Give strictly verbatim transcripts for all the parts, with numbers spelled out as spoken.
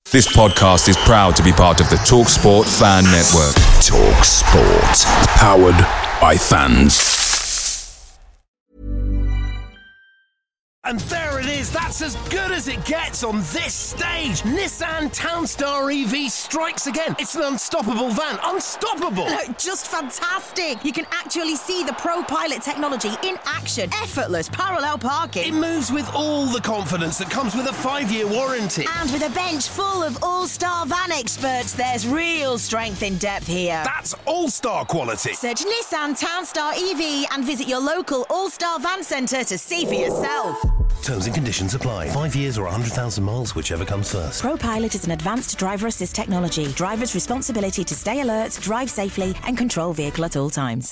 This podcast is proud to be part of the TalkSport Fan Network. TalkSport. Powered by fans. And there it is, that's as good as it gets on this stage. Nissan Townstar E V strikes again. It's an unstoppable van, unstoppable. Look, just fantastic. You can actually see the ProPilot technology in action. Effortless parallel parking. It moves with all the confidence that comes with a five-year warranty. And with a bench full of all-star van experts, there's real strength in depth here. That's all-star quality. Search Nissan Townstar E V and visit your local all-star van centre to see for yourself. Terms and conditions apply. Five years or one hundred thousand miles, whichever comes first. ProPilot is an advanced driver assist technology. Driver's responsibility to stay alert, drive safely and control vehicle at all times.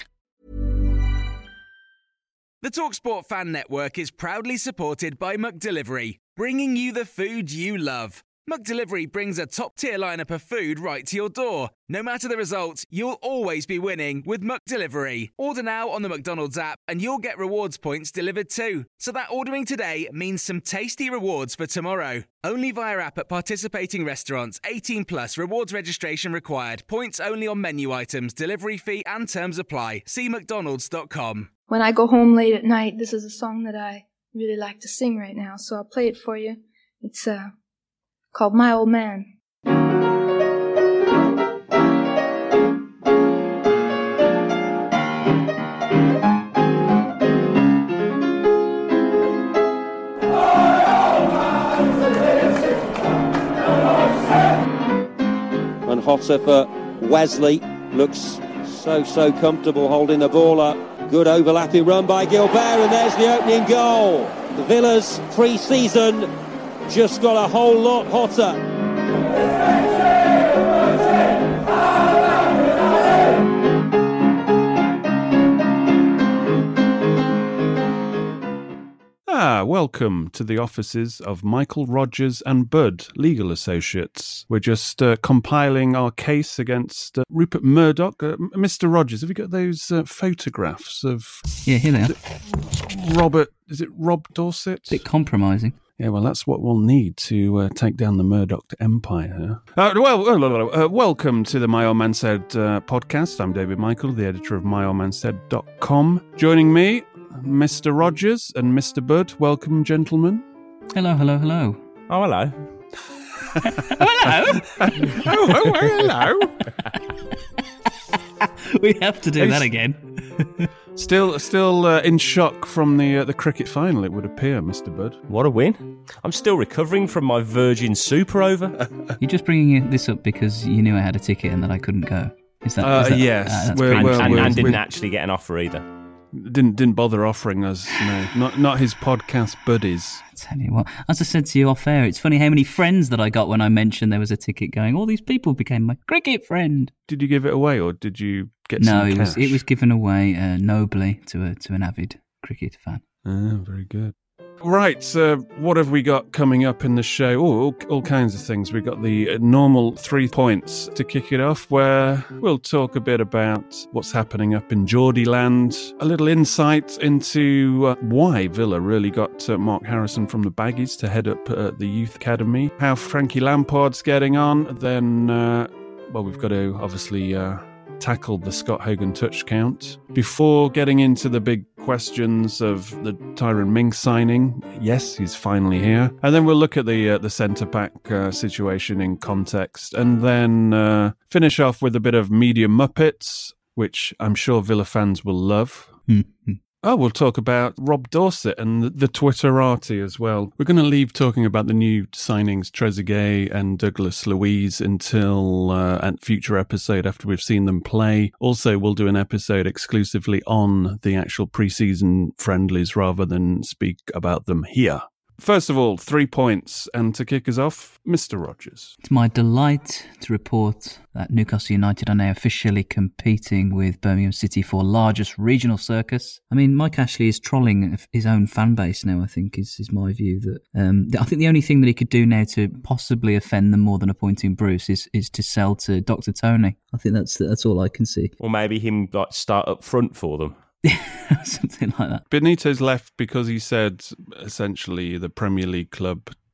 The TalkSport Fan Network is proudly supported by McDelivery, bringing you the food you love. McDelivery brings a top-tier lineup of food right to your door. No matter the result, you'll always be winning with McDelivery. Order now on the McDonald's app and you'll get rewards points delivered too. So that ordering today means some tasty rewards for tomorrow. Only via app at participating restaurants. eighteen plus, rewards registration required. Points only on menu items, delivery fee and terms apply. See mcdonalds dot com. When I go home late at night, this is a song that I really like to sing right now, so I'll play it for you. It's, uh... called My Old Man. And Hotter for Wesley, looks so, so comfortable holding the ball up. Good overlapping run by Gilbert, and there's the opening goal. The Villa's pre-season just got a whole lot hotter. Ah, welcome to the offices of Michael Rogers and Budd, legal associates. We're just uh, compiling our case against uh, Rupert Murdoch. Uh, Mister Rogers, have you got those uh, photographs of... Yeah, here they are. Robert, is it Rob Dorset? A bit compromising. Yeah, well, that's what we'll need to uh, take down the Murdoch empire. Uh, well, uh, welcome to the My Old Man Said uh, podcast. I'm David Michael, the editor of my old man said dot com. Joining me, Mister Rogers and Mister Budd. Welcome, gentlemen. Hello, hello, hello. Oh, hello. hello. oh, oh, hello. We have to do He's... that again. Still, still uh, in shock from the uh, the cricket final, it would appear, Mister Budd. What a win! I'm still recovering from my Virgin Super over. You're just bringing this up because you knew I had a ticket and that I couldn't go. Is that? Uh, is that yes, uh, we're, and, we're, and, we're, and didn't we're, actually get an offer either. Didn't didn't bother offering us. No, not not his podcast buddies. I tell you what, as I said to you off air, it's funny how many friends that I got when I mentioned there was a ticket going. All these people became my cricket friend. Did you give it away, or did you get no, some it cash? was it was given away uh, nobly to a to an avid cricket fan. Ah, very good. Right, so what have we got coming up in the show? Oh, all, all kinds of things. We've got the normal three points to kick it off, where we'll talk a bit about what's happening up in Geordieland, a little insight into uh, why Villa really got uh, Mark Harrison from the Baggies to head up uh, the Youth Academy, how Frankie Lampard's getting on, then, uh, well, we've got to obviously uh, tackle the Scott Hogan touch count. Before getting into the big questions of the Tyrone Mings signing, yes, he's finally here. And then we'll look at the uh, the centre-back uh, situation in context, and then uh, finish off with a bit of Media Muppets, which I'm sure Villa fans will love. Oh, we'll talk about Rob Dorset and the, the Twitterati as well. We're going to leave talking about the new signings, Trezeguet and Douglas Luiz, until uh, a future episode after we've seen them play. Also, we'll do an episode exclusively on the actual pre-season friendlies rather than speak about them here. First of all, three points, and to kick us off, Mister Rogers. It's my delight to report that Newcastle United are now officially competing with Birmingham City for largest regional circus. I mean, Mike Ashley is trolling his own fan base now, I think, is, is my view. That um, I think the only thing that he could do now to possibly offend them more than appointing Bruce is, is to sell to Doctor Tony. I think that's that's all I can see. Or maybe him like start up front for them. Something like that. Benitez left because he said, essentially, the Premier League club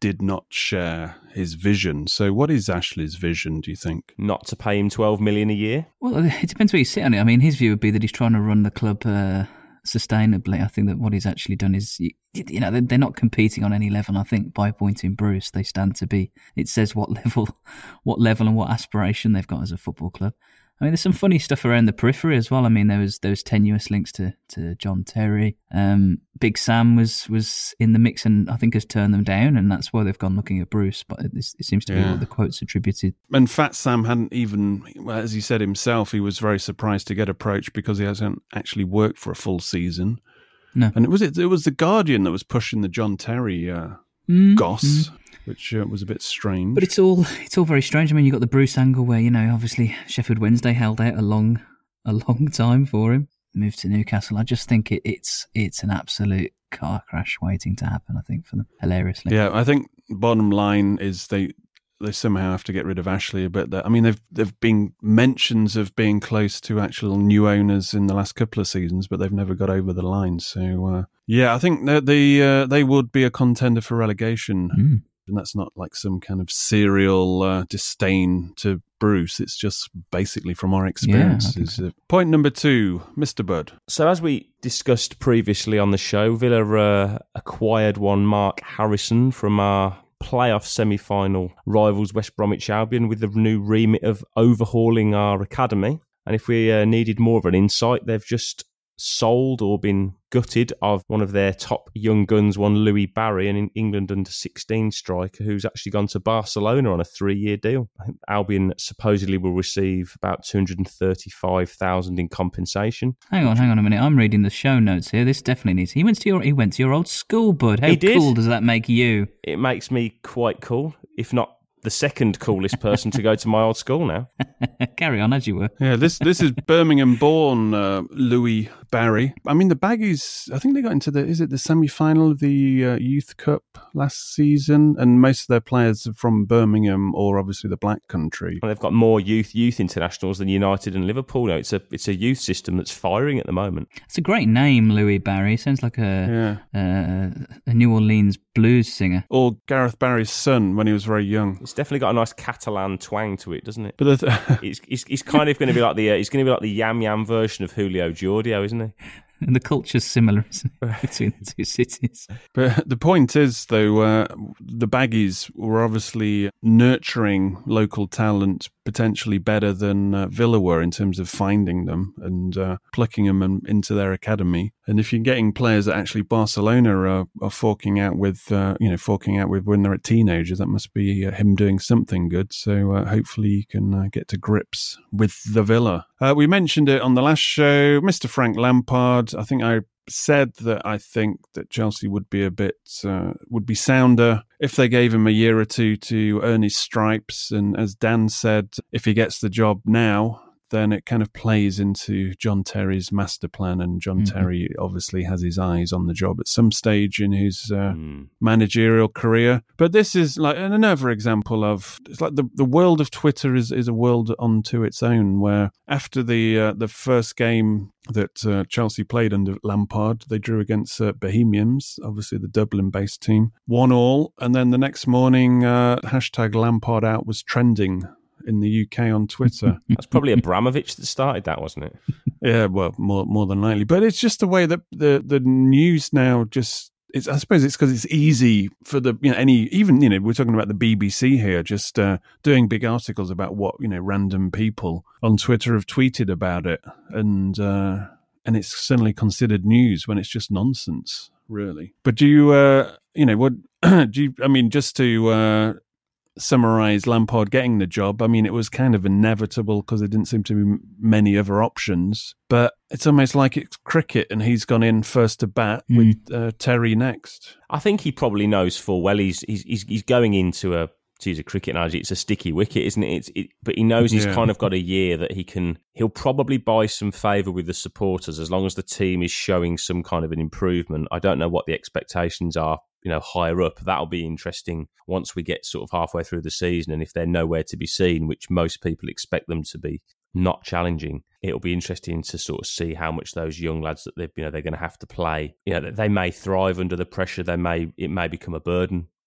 did not share his vision. So what is Ashley's vision, do you think? Not to pay him twelve million a year? Well, it depends where you sit on it. I mean, his view would be that he's trying to run the club uh, sustainably. I think that what he's actually done is, you, you know, they're not competing on any level. I think by appointing Bruce, they stand to be. It says what level, what level and what aspiration they've got as a football club. I mean, there's some funny stuff around the periphery as well. I mean, there was there was tenuous links to, to John Terry. Um, Big Sam was was in the mix and I think has turned them down, and that's why they've gone looking at Bruce. But it, it seems to be yeah. what the quote's attributed. And Fat Sam hadn't even, well, as he said himself, he was very surprised to get approached because he hasn't actually worked for a full season. No, and it was it, it was the Guardian that was pushing the John Terry uh, mm, goss. Mm. Which uh, was a bit strange. But it's all it's all very strange. I mean, you got the Bruce angle where, you know, obviously Sheffield Wednesday held out a long a long time for him. Moved to Newcastle. I just think it, it's it's an absolute car crash waiting to happen, I think, for them. Hilariously. Yeah, I think bottom line is they they somehow have to get rid of Ashley a bit. There. I mean, they've there've been mentions of being close to actual new owners in the last couple of seasons, but they've never got over the line. So, uh, yeah, I think that the, uh, they would be a contender for relegation. Mm. And that's not like some kind of serial uh, disdain to Bruce. It's just basically from our experiences. Yeah, so. Point number two, Mister Budd. So as we discussed previously on the show, Villa uh, acquired one Mark Harrison from our playoff semi-final rivals West Bromwich Albion with the new remit of overhauling our academy. And if we uh, needed more of an insight, they've just sold or been gutted of one of their top young guns, one Louis Barry, an England under sixteen striker who's actually gone to Barcelona on a three-year deal. I think Albion supposedly will receive about two hundred thirty-five thousand in compensation. Hang on, hang on a minute. I'm reading the show notes here. This definitely needs. He went to your he went to your old school, Bud. How he did. Cool does that make you? It makes me quite cool, if not the second coolest person to go to my old school now. Carry on as you were. Yeah, this this is Birmingham-born uh, Louis Barry. I mean, the Baggies, I think they got into the, is it the semi-final of the uh, Youth Cup last season? And most of their players are from Birmingham or obviously the Black Country. Well, they've got more youth youth internationals than United and Liverpool. No, it's a it's a youth system that's firing at the moment. It's a great name, Louis Barry. Sounds like a yeah. uh, a New Orleans blues singer. Or Gareth Barry's son when he was very young. It's definitely got a nice Catalan twang to it, doesn't it? But th- he's, he's, he's kind of going to be like the uh, he's going to be like the Yam Yam version of Julio Giorgio, isn't he? And the culture's similar, isn't it, between the two cities. But the point is, though, uh, the Baggies were obviously nurturing local talent potentially better than uh, Villa were in terms of finding them and uh, plucking them in, into their academy. And if you're getting players that actually Barcelona are, are forking out with, uh, you know, forking out with when they're at teenagers, that must be uh, him doing something good. So uh, hopefully you can uh, get to grips with the Villa. Uh, we mentioned it on the last show, Mister Frank Lampard. I think I said that I think that Chelsea would be a bit, uh, would be sounder if they gave him a year or two to earn his stripes. And as Dan said, if he gets the job now, then it kind of plays into John Terry's master plan. And John mm-hmm. Terry obviously has his eyes on the job at some stage in his uh, mm. managerial career. But this is like another example of, it's like the, the world of Twitter is, is a world unto its own, where after the uh, the first game that uh, Chelsea played under Lampard, they drew against uh, Bohemians, obviously the Dublin-based team, one all. And then the next morning, uh, hashtag Lampard out was trending in the U K on Twitter. That's probably Abramovich that started that, wasn't it? Yeah, well, more more than likely. But it's just the way that the, the news now just, it's, I suppose it's because it's easy for the, you know, any, even, you know, we're talking about the B B C here, just uh, doing big articles about what, you know, random people on Twitter have tweeted about it. And, uh, and it's suddenly considered news when it's just nonsense, really. But do you, uh, you know, what, do you, I mean, just to, uh, summarize Lampard getting the job, I mean, it was kind of inevitable because there didn't seem to be many other options, but it's almost like it's cricket and he's gone in first to bat mm. with uh, Terry next. I think he probably knows full well he's he's he's, he's going into a, to use a cricket analogy, it's a sticky wicket, isn't it? It's, it but he knows he's yeah. kind of got a year that he can, he'll probably buy some favour with the supporters as long as the team is showing some kind of an improvement. I don't know what the expectations are, you know, higher up. That'll be interesting once we get sort of halfway through the season, and if they're nowhere to be seen, which most people expect them to be, not challenging, it'll be interesting to sort of see how much those young lads that they've, you know, they're going to have to play, you know, they may thrive under the pressure, they may, it may become a burden.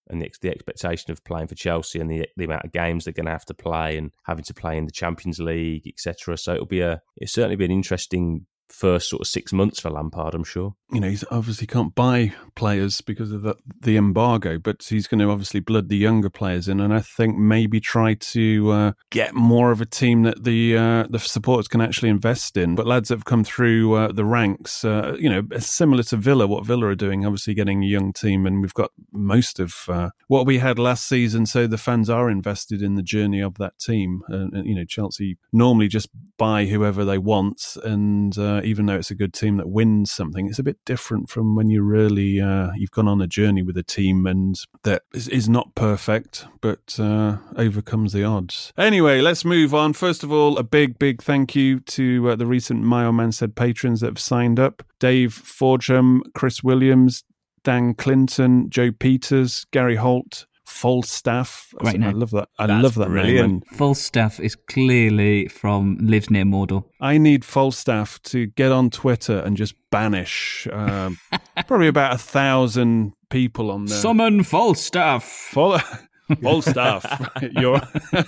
and the, the expectation of playing for Chelsea and the the amount of games they're going to have to play and having to play in the Champions League, et cetera. So it'll be a it'll certainly be an interesting first sort of six months for Lampard, I'm sure. You know, he's obviously can't buy players because of the, the embargo, but he's going to obviously blood the younger players in, and I think maybe try to uh, get more of a team that the uh, the supporters can actually invest in. But lads that have come through uh, the ranks, uh, you know, similar to Villa, what Villa are doing, obviously getting a young team, and we've got most of uh, what we had last season, so the fans are invested in the journey of that team. And, and you know, Chelsea normally just buy whoever they want, and uh, even though it's a good team that wins something, it's a bit different from when you really uh, you've gone on a journey with a team and that is, is not perfect but uh, overcomes the odds. Anyway, let's move on. First of all, a big big thank you to uh, the recent My Old Man Said patrons that have signed up: Dave Forgem, Chris Williams, Dan Clinton, Joe Peters, Gary Holt, Falstaff. Great name. I love that. I That's love that brilliant. name. Falstaff is clearly from lives near Mordor. I need Falstaff to get on Twitter and just banish um, probably about a thousand people on there. Summon Falstaff. Fal- Falstaff. You're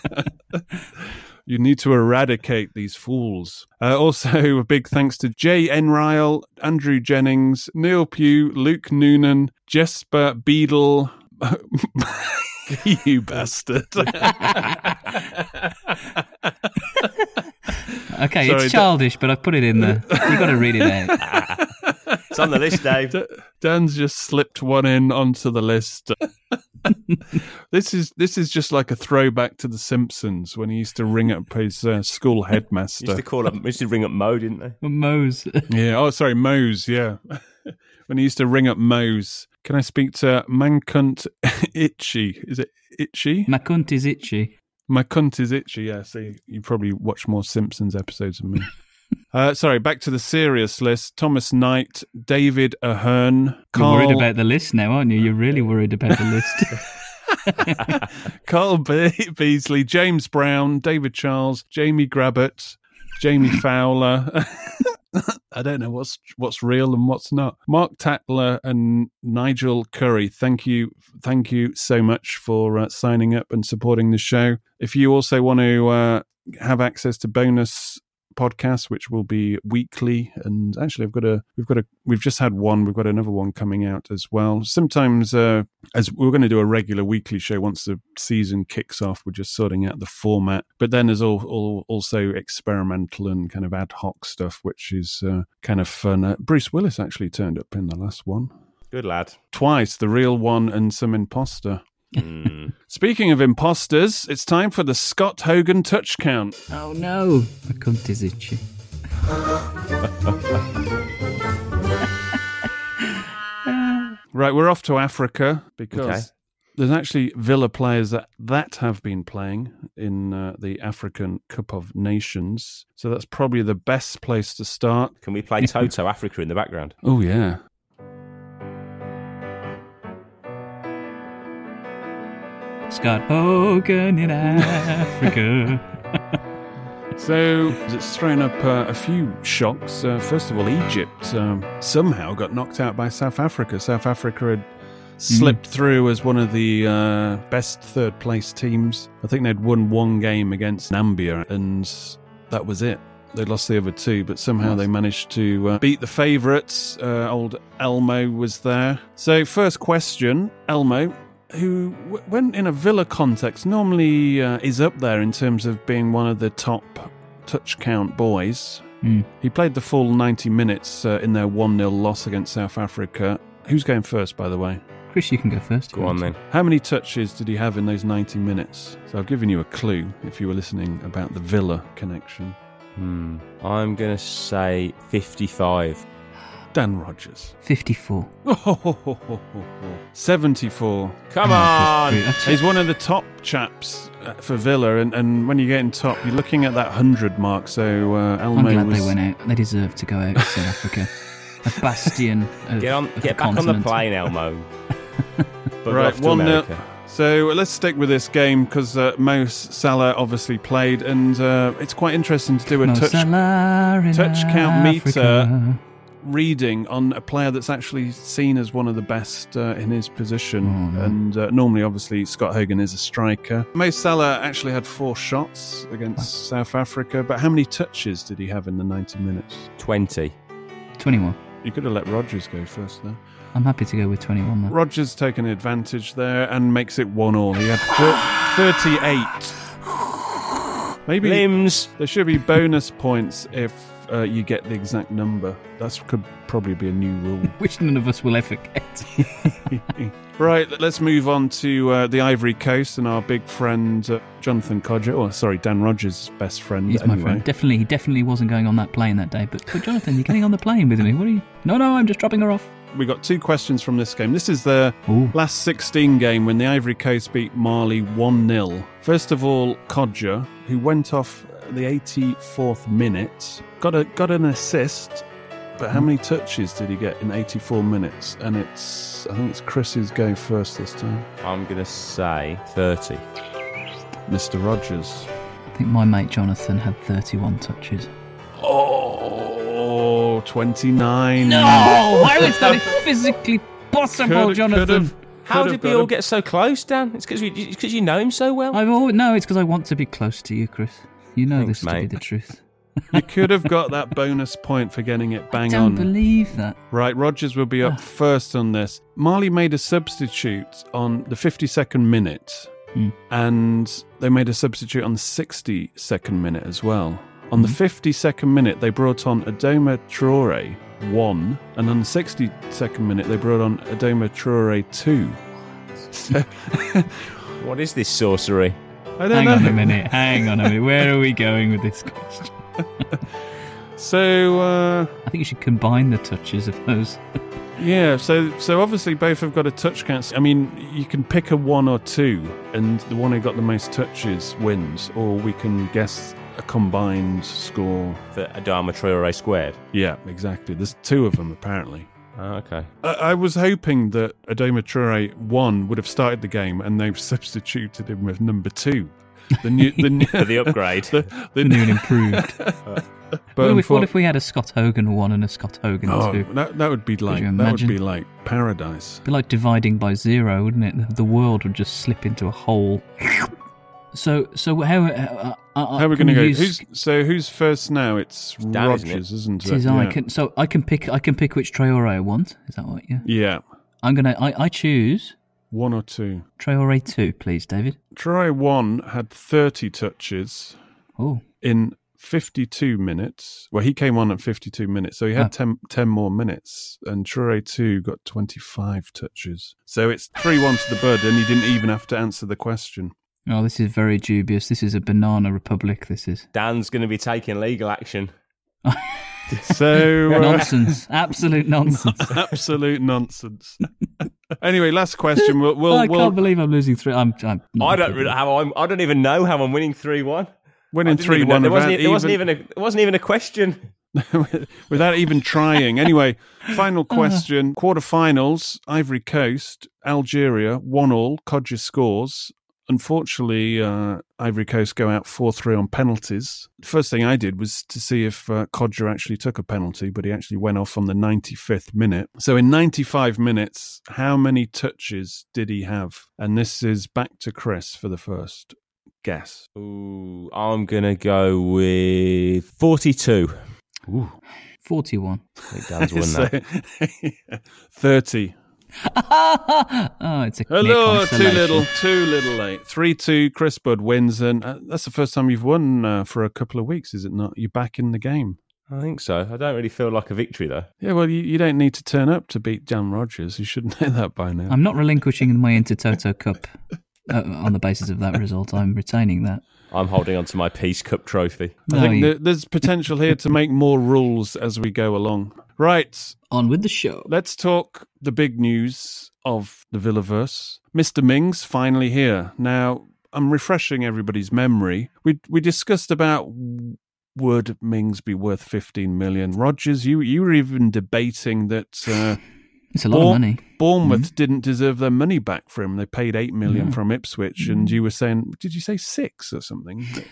you need to eradicate these fools. Uh, also, a big thanks to Jay Enrile, Andrew Jennings, Neil Pugh, Luke Noonan, Jesper Beadle. You bastard. Okay, Sorry, it's childish, but I've put it in there. You've got to read it out. It's on the list, Dave. Dan's just slipped one in onto the list. This is this is just like a throwback to The Simpsons when he used to ring up his uh, school headmaster. Used to call up, used to ring up Mo, didn't they? Mose. Yeah. Oh, sorry, Mose. Yeah. When he used to ring up Mose. Can I speak to Mancunt Itchy? Is it Itchy? My cunt is itchy. My cunt is itchy. Yeah. So you, you probably watch more Simpsons episodes than me. Uh, sorry, back to the serious list. Thomas Knight, David Ahern, Carl... You're worried about the list now, aren't you? You're really worried about the list. Carl Be- Beasley, James Brown, David Charles, Jamie Grabbett, Jamie Fowler. I don't know what's what's real and what's not. Mark Tatler and Nigel Curry, thank you, thank you so much for uh, signing up and supporting the show. If you also want to uh, have access to bonus podcast, which will be weekly, and actually I've got a we've got a we've just had one, we've got another one coming out as well. Sometimes uh as we're going to do a regular weekly show once the season kicks off, we're just sorting out the format, but then there's all, all also experimental and kind of ad hoc stuff, which is uh, kind of fun. uh, Bruce Willis actually turned up in the last one. Good lad. Twice, the real one and some imposter. Mm. Speaking of imposters, it's time for the Scott Hogan touch count. Oh no, my cunt is itchy. Right, we're off to Africa because Okay. there's actually Villa players that, that have been playing in uh, the African Cup of Nations. So that's probably the best place to start. Can we play Toto Africa in the background? Oh, yeah. Scott Hogan in Africa. So it's thrown up uh, a few shocks. Uh, first of all, Egypt um, somehow got knocked out by South Africa. South Africa had slipped mm. through as one of the uh, best third-place teams. I think they'd won one game against Nambia, and that was it. They lost the other two, but somehow nice. They managed to uh, beat the favourites. Uh, old Elmo was there. So first question, Elmo, who, when in a Villa context, normally uh, is up there in terms of being one of the top touch count boys. Mm. He played the full ninety minutes uh, in their one nil loss against South Africa. Who's going first, by the way? Chris, you can go first. Go on, then. How many touches did he have in those ninety minutes? So I've given you a clue if you were listening about the Villa connection. Hmm. I'm going to say fifty-five. Dan Rogers. fifty-four. seventy-four. Come on! He's one of the top chaps for Villa, and, and when you get in top, you're looking at that one hundred mark, so uh, Elmo I'm glad was... they went out. They deserve to go out to South Africa. A bastion of Get, on, of get the back continent. on the plane, Elmo. But Right, one nil. So let's stick with this game because uh, Mo Salah obviously played, and uh, it's quite interesting to do a Mo touch Salah in touch count Africa. meter reading on a player that's actually seen as one of the best uh, in his position. Oh, no. And uh, normally, obviously, Scott Hogan is a striker. Mo Salah actually had four shots against South Africa, but how many touches did he have in the ninety minutes? twenty. twenty-one. You could have let Rodgers go first, though. I'm happy to go with twenty-one, though. Rodgers taking advantage there and makes it one all. He had thir- thirty-eight. Maybe Limbs. there should be bonus points if uh, you get the exact number. That could probably be a new rule. Which none of us will ever get. Right, let's move on to uh, the Ivory Coast and our big friend uh, Jonathan Kodjia. Oh, sorry, Dan Rodgers' best friend. He's anyway. my friend. Definitely, he definitely wasn't going on that plane that day. But, but Jonathan, you're getting on the plane with me. What are you? No, no, I'm just dropping her off. We got two questions from this game. This is the Ooh. last sixteen game when the Ivory Coast beat Mali one nil. First of all, Kodjia, who went off the eighty-fourth minute, got a got an assist. But how many touches did he get in eighty-four minutes? And it's, I think it's Chris's go first this time. I'm going to say thirty. Mister Rodgers. I think my mate Jonathan had thirty-one touches. Oh, twenty-nine. No! How is that physically possible, Could- Jonathan? could've- How could've did we got all a- get so close, Dan? It's because you know him so well. I've always, no, it's because I want to be close to you, Chris. You know Thanks, this to be mate. the truth. You could have got that bonus point for getting it bang I don't on. believe that. Right, Rodgers will be up first on this. Mali made a substitute on the fifty-second minute, Hmm. and they made a substitute on the sixty-second minute as well. On the Hmm. fifty-second minute, they brought on Adoma Traore, one, and on the sixty-second minute, they brought on Adoma Traore, two. So, What is this sorcery? I don't Hang know. on a minute. Hang on a minute. Where are we going with this question? So, uh, I think you should combine the touches of those. yeah, so so obviously both have got a touch count. I mean, you can pick a one or two, and the one who got the most touches wins, or we can guess a combined score. The Adama Traore squared. Yeah, exactly. There's two of them, apparently. Oh, okay. I, I was hoping that Adoma Traore, one, would have started the game, and they've substituted him with number two. The new, the, new, For the upgrade. the, the New and improved. But What if, what unfor- if we had a Scott Hogan one and a Scott Hogan Oh, two? that that would be like you that would imagine? be like paradise. It'd be like dividing by zero, wouldn't it? The world would just slip into a hole. So, so how? Uh, uh, How are we can going to go? use- Who's, so who's first now? It's Dan, isn't Rodgers, it? isn't it? It is I Yeah. can. So I can pick. I can pick which Traore I want. Is that what? Yeah. Yeah, I'm gonna. I, I choose one or two. Traore two, please, David. Troy one had thirty touches Oh, in fifty-two minutes. Well, he came on at fifty-two minutes, so he had Ah. ten, ten more minutes. And Troy two got twenty-five touches. So it's three one to the Bud, and he didn't even have to answer the question. oh, this is very dubious. This is a banana republic. This is Dan's going to be taking legal action. So uh, nonsense. Absolute nonsense. absolute nonsense. Anyway, last question. We'll, we'll, I we'll can't believe I'm losing three. I'm. I'm not I don't happy. really how I'm. I don't even know how I'm winning three one. winning three one. There wasn't, without it wasn't even a. It wasn't even a question. without even trying. Anyway, final question. Quarterfinals, Ivory Coast, Algeria, one all, Kodjia scores. Unfortunately, uh, Ivory Coast go out four three on penalties. First thing I did was to see if uh, Kodjia actually took a penalty, but he actually went off on the ninety-fifth minute. So in ninety-five minutes, how many touches did he have? And this is back to Chris for the first guess. Ooh, I'm gonna go with forty-two. Ooh. forty-one. I think Dan's won that. So, thirty. Oh, it's a Hello, mere too consolation. little, too little late. three two, Chris Bud wins, and uh, that's the first time you've won uh, for a couple of weeks, is it not? You're back in the game. I think so. I don't really feel like a victory though. Yeah, well, you, you don't need to turn up to beat Jan Rodgers. You should know that by now. I'm not relinquishing my Intertoto Cup uh, on the basis of that result. I'm retaining that. I'm holding on to my Peace Cup trophy. I No, think you- there, there's potential here to make more rules as we go along. Right, On with the show. let's talk the big news of the Villaverse. Mister Mings finally here. Now, I'm refreshing everybody's memory. We we discussed about would Mings be worth fifteen million. Rodgers, you you were even debating that uh, It's a lot Bour- of money. Bournemouth didn't deserve their money back for him. They paid eight million Yeah. from Ipswich, and you were saying, did you say six or something?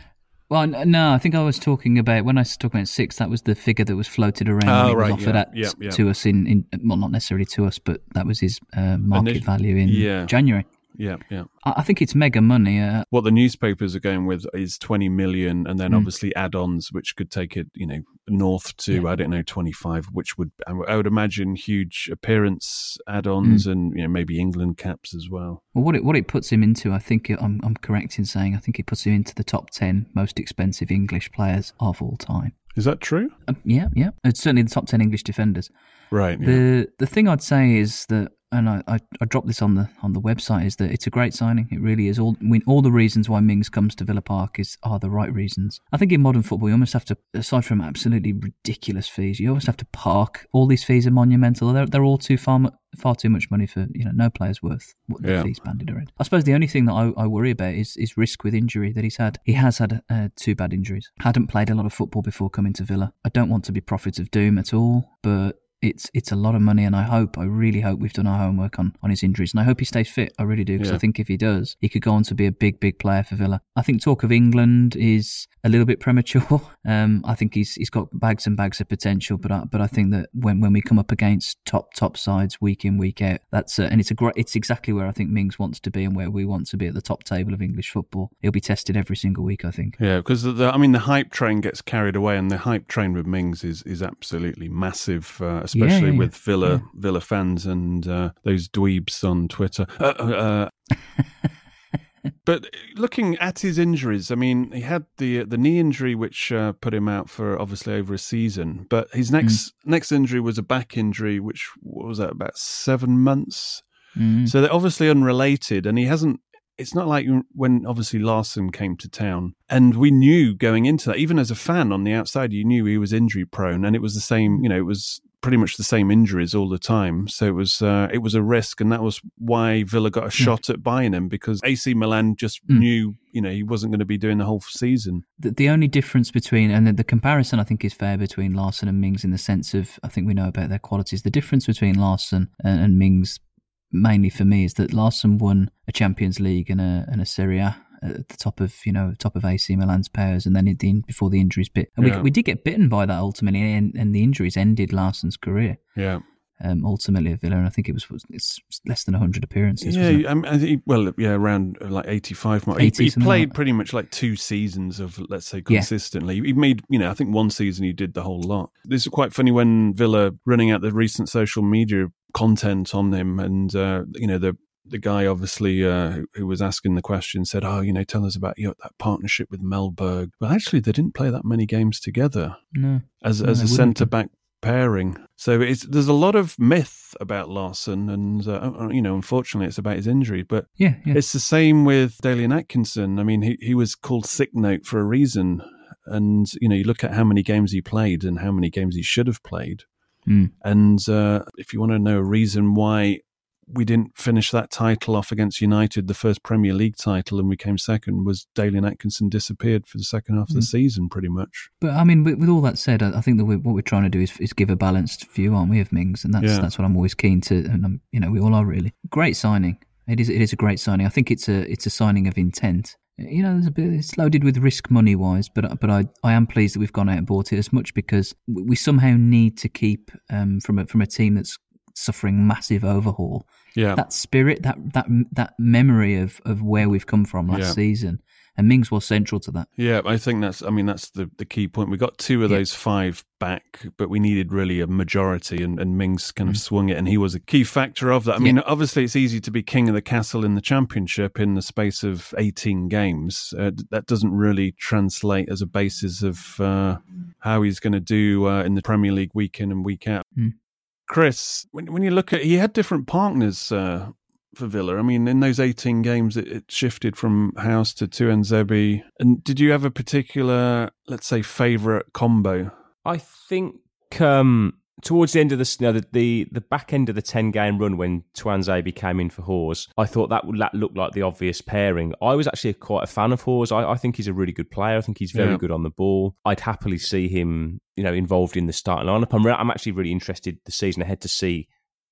Well, n- no, I think I was talking about, when I was talking about six, that was the figure that was floated around Oh, when it was right, offered yeah, at, yeah, yeah. to us in, in, well, not necessarily to us, but that was his uh, market Init- value in yeah. January. Yeah, yeah. I, I think it's mega money. Uh, What the newspapers are going with is twenty million, and then Mm. obviously add-ons, which could take it, you know, north to Yeah. I don't know twenty-five, which would I would- I would imagine huge appearance add-ons, Mm. and you know maybe England caps as well. well, what it what it puts him into, I think it, I'm I'm correct in saying, I think it puts him into the top ten most expensive English players of all time. Is that true? Um, yeah, yeah. It's certainly the top ten English defenders. Right. Yeah. The the thing I'd say is that, and I, I, I dropped this on the on the website, is that it's a great signing. It really is. All I mean, all the reasons why Mings comes to Villa Park is are the right reasons. I think in modern football, you almost have to, aside from absolutely ridiculous fees, you almost have to park. All these fees are monumental. They're they're all too far far too much money for, you know, no player's worth what the Yeah. fees banded around. I suppose the only thing that I, I worry about is is risk with injury that he's had. He has had uh, two bad injuries. Hadn't played a lot of football before coming to Villa. I don't want to be prophet of doom at all, but it's it's a lot of money, and I hope, I really hope we've done our homework on, on his injuries, and I hope he stays fit. I really do, because Yeah. I think if he does, he could go on to be a big, big player for Villa. I think talk of England is a little bit premature. Um, I think he's he's got bags and bags of potential, but I, but I think that when, when we come up against top top sides week in, week out, that's uh, and it's a great, it's exactly where I think Mings wants to be and where we want to be, at the top table of English football. He'll be tested every single week, I think. Yeah, because the, the, I mean the hype train gets carried away, and the hype train with Mings is is absolutely massive, uh, especially Yeah, yeah, with Villa yeah. Villa fans and uh, those dweebs on Twitter. Uh, uh, But looking at his injuries, I mean, he had the the knee injury, which uh, put him out for obviously over a season. But his next mm. next injury was a back injury, which what was that, about seven months. Mm. So they're obviously unrelated, and he hasn't. It's not like when obviously Larsson came to town, and we knew going into that, even as a fan on the outside, you knew he was injury prone, and it was the same. You know, it was pretty much the same injuries all the time. So it was uh, it was a risk, and that was why Villa got a shot at buying him, because A C Milan just mm. knew, you know, he wasn't going to be doing the whole season. The, the only difference between, and the, the comparison I think is fair between Larsson and Mings in the sense of, I think we know about their qualities. The difference between Larsson and, and Mings, mainly for me, is that Larsson won a Champions League and a, and a Serie A at the top of, you know, top of A C Milan's powers, and then it, the, before the injuries bit. And yeah. we we did get bitten by that ultimately, and, and the injuries ended Larsson's career. Yeah. Um, ultimately at Villa, and I think it was it's less than one hundred appearances. Yeah, I mean, I think, well, yeah, around like eighty-five. He, he played like pretty much like two seasons of, let's say, consistently. Yeah. He made, you know, I think one season he did the whole lot. This is quite funny when Villa running out the recent social media content on him, and uh, you know the. The guy, obviously, uh, who, who was asking the question said, oh, you know, tell us about you know, that partnership with Mellberg. Well, actually, they didn't play that many games together no, as no, as a centre-back pairing. So it's, there's a lot of myth about Larsson, and, uh, you know, unfortunately, it's about his injury. But yeah, yeah. it's the same with Dalian Atkinson. I mean, he, he was called sick note for a reason. And, you know, you look at how many games he played and how many games he should have played. Mm. And uh, if you want to know a reason why we didn't finish that title off against United, the first Premier League title, and we came second, was Dalian Atkinson disappeared for the second half of the mm. season, pretty much. But, I mean, with, with all that said, I think that we, what we're trying to do is, is give a balanced view, aren't we, of Mings? And that's yeah. that's what I'm always keen to, and I'm, you know, we all are really. Great signing. It is It is a great signing. I think it's a it's a signing of intent. You know, there's a bit, it's loaded with risk money-wise, but but I, I am pleased that we've gone out and bought it, as much because we somehow need to keep, um, from a, from a team that's suffering massive overhaul, yeah. that spirit, that that that memory of, of where we've come from last yeah. season, and Mings was central to that. Yeah, I think that's. I mean, that's the, the key point. We got two of yeah. those five back, but we needed really a majority, and, and Mings kind of mm. swung it, and he was a key factor of that. I mean, yeah. obviously, it's easy to be king of the castle in the Championship in the space of eighteen games. Uh, that doesn't really translate as a basis of uh, how he's going to do uh, in the Premier League week in and week out. Mm. Chris, when when you look at, he had different partners uh, for Villa. I mean, in those eighteen games, it, it shifted from House to Tuanzebe. And did you have a particular, let's say, favourite combo? I think um, towards the end of the, you know, the, the the back end of the ten-game run when Tuanzebe came in for Hawes, I thought that, that looked like the obvious pairing. I was actually quite a fan of Hawes. I, I think he's a really good player. I think he's very yeah. good on the ball. I'd happily see him, you know, involved in the starting lineup. I'm, re- I'm actually really interested the season ahead to see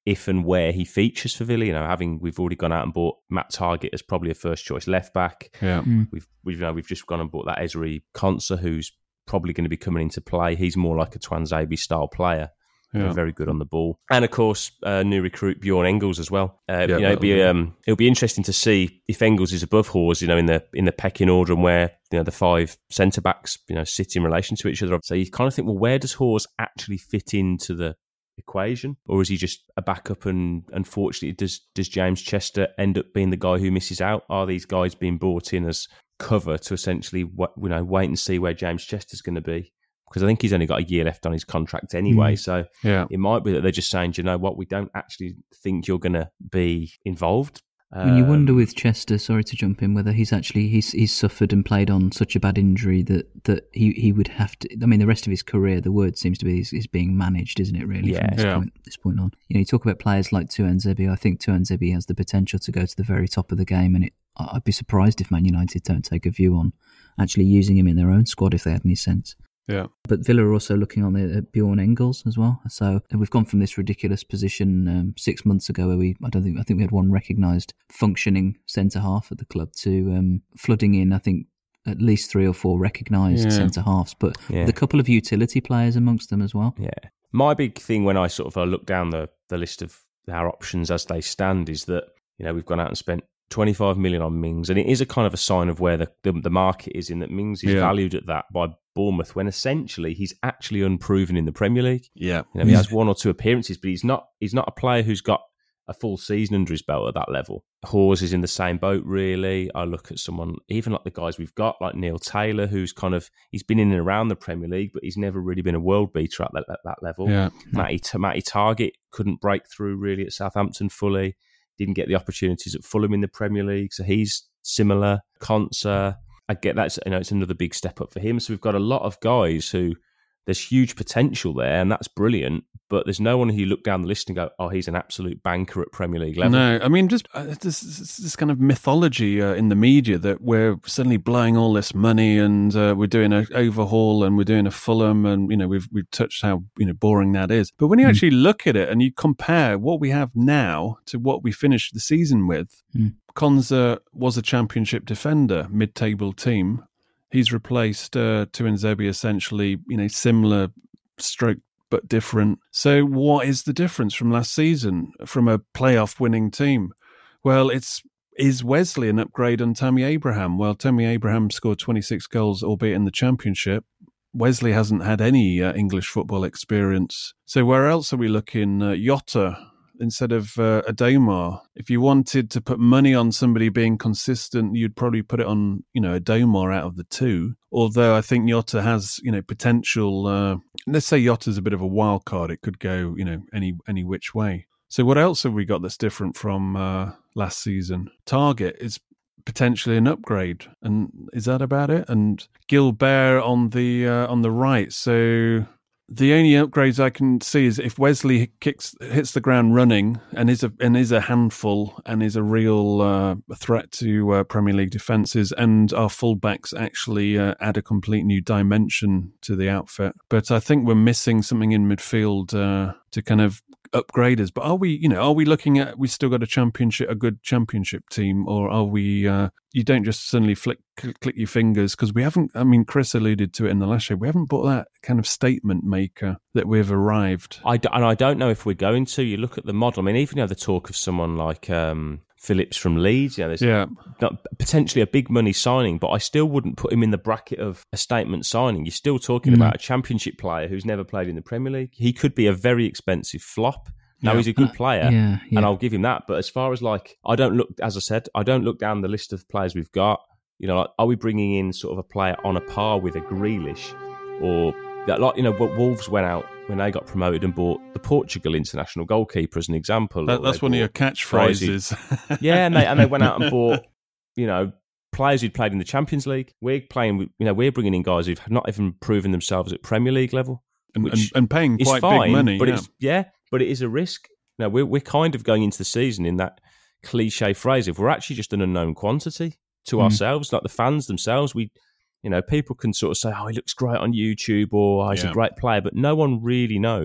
if and where he features for Villa. You know, having we've already gone out and bought Matt Targett as probably a first choice left back. Yeah, mm. we've we've you know we've just gone and bought that Ezri Konsa, who's probably going to be coming into play. He's more like a Tuanzebe style player. Yeah. Very good on the ball, and of course, uh, new recruit Bjorn Engels as well. Uh, yeah, you know, it'll be um, it'll be interesting to see if Engels is above Hawes, you know, in the in the pecking order, and where you know the five centre backs, you know, sit in relation to each other. So you kind of think, well, where does Hawes actually fit into the equation, or is he just a backup? And unfortunately, does does James Chester end up being the guy who misses out? Are these guys being brought in as cover to essentially, you know, wait and see where James Chester's going to be? Because I think he's only got a year left on his contract anyway. Mm. So yeah. it might be that they're just saying, you know what, we don't actually think you're going to be involved. I mean, you wonder with Chester, sorry to jump in, whether he's actually, he's he's suffered and played on such a bad injury that, that he, he would have to, I mean, the rest of his career, the word seems to be is, is being managed, isn't it, really, yeah. from this, yeah. point, this point on. You know, you talk about players like Tuanzebe. I think Tuanzebe has the potential to go to the very top of the game, and it, I'd be surprised if Man United don't take a view on actually using him in their own squad if they had any sense. Yeah, but Villa are also looking on the at Bjorn Engels as well. So we've gone from this ridiculous position um, six months ago, where we I don't think I think we had one recognised functioning centre half at the club, to um, flooding in I think at least three or four recognised yeah. centre halves, but yeah. with a couple of utility players amongst them as well. Yeah, my big thing when I sort of uh, look down the the list of our options as they stand is that you know we've gone out and spent twenty-five million on Mings, and it is a kind of a sign of where the the, the market is, in that Mings is yeah. valued at that by Bournemouth, when essentially he's actually unproven in the Premier League. Yeah, you know, he has one or two appearances, but he's not he's not a player who's got a full season under his belt at that level. Hawes is in the same boat, really. I look at someone, even like the guys we've got, like Neil Taylor, who's kind of he's been in and around the Premier League, but he's never really been a world beater at that, at that level. Yeah. Matty Matty Targett couldn't break through really at Southampton fully. Didn't get the opportunities at Fulham in the Premier League, so he's similar. Konsa, I get that. You know, it's another big step up for him. So we've got a lot of guys who there's huge potential there, and that's brilliant. But there's no one who you look down the list and go, "Oh, he's an absolute banker at Premier League level." No, I mean, just uh, this, this kind of mythology uh, in the media that we're suddenly blowing all this money and uh, we're doing an overhaul and we're doing a Fulham, and you know we've we've touched how you know boring that is. But when you mm. actually look at it and you compare what we have now to what we finished the season with, mm. Konsa was a Championship defender, mid-table team. He's replaced uh, Tuanzebe, essentially, you know, similar stroke but different. So what is the difference from last season, from a playoff winning team? Well, it's is Wesley an upgrade on Tammy Abraham? Well, Tammy Abraham scored twenty-six goals, albeit in the Championship. Wesley hasn't had any uh, English football experience. So where else are we looking? Uh, Jota instead of uh, Adomar. If you wanted to put money on somebody being consistent, you'd probably put it on, you know, Adomar out of the two. Although I think Jota has, you know, potential. Uh, let's say Jota's a bit of a wild card. It could go, you know, any any which way. So what else have we got that's different from uh, last season? Targett is potentially an upgrade, and is that about it? And Gilbert on the uh, on the right. So the only upgrades I can see is if Wesley kicks, hits the ground running, and is a and is a handful, and is a real uh, threat to uh, Premier League defences, and our fullbacks actually uh, add a complete new dimension to the outfit. But I think we're missing something in midfield uh, to kind of upgrade us. But are we, you know, are we looking at, we still got a championship, a good championship team, or are we, uh, you don't just suddenly flick, click, click your fingers, because we haven't, I mean, Chris alluded to it in the last show, we haven't bought that kind of statement maker that we've arrived. I d- and I don't know if we're going to. You look at the model, I mean, even you know, the talk of someone like um, Phillips from Leeds, you know, there's yeah. not, potentially a big money signing, but I still wouldn't put him in the bracket of a statement signing. You're still talking mm. about a championship player who's never played in the Premier League. He could be a very expensive flop. Now, yeah. he's a good player, uh, yeah, yeah. and I'll give him that. But as far as, like, I don't look, as I said, I don't look down the list of players we've got. You know, like, are we bringing in sort of a player on a par with a Grealish? Or, like, you know, Wolves went out when they got promoted and bought the Portugal international goalkeeper as an example. That, that's one of your catchphrases. yeah, and they, and they went out and bought, you know, players who'd played in the Champions League. We're playing, you know, we're bringing in guys who've not even proven themselves at Premier League level. And, and, and paying quite fine, big money. But yeah. it's, yeah, but it is a risk. Now, we're, we're kind of going into the season in that cliche phrase of we're actually just an unknown quantity to mm. ourselves, like the fans themselves. We, you know, people can sort of say, oh, he looks great on YouTube, or oh, he's yeah. a great player, but no one really knows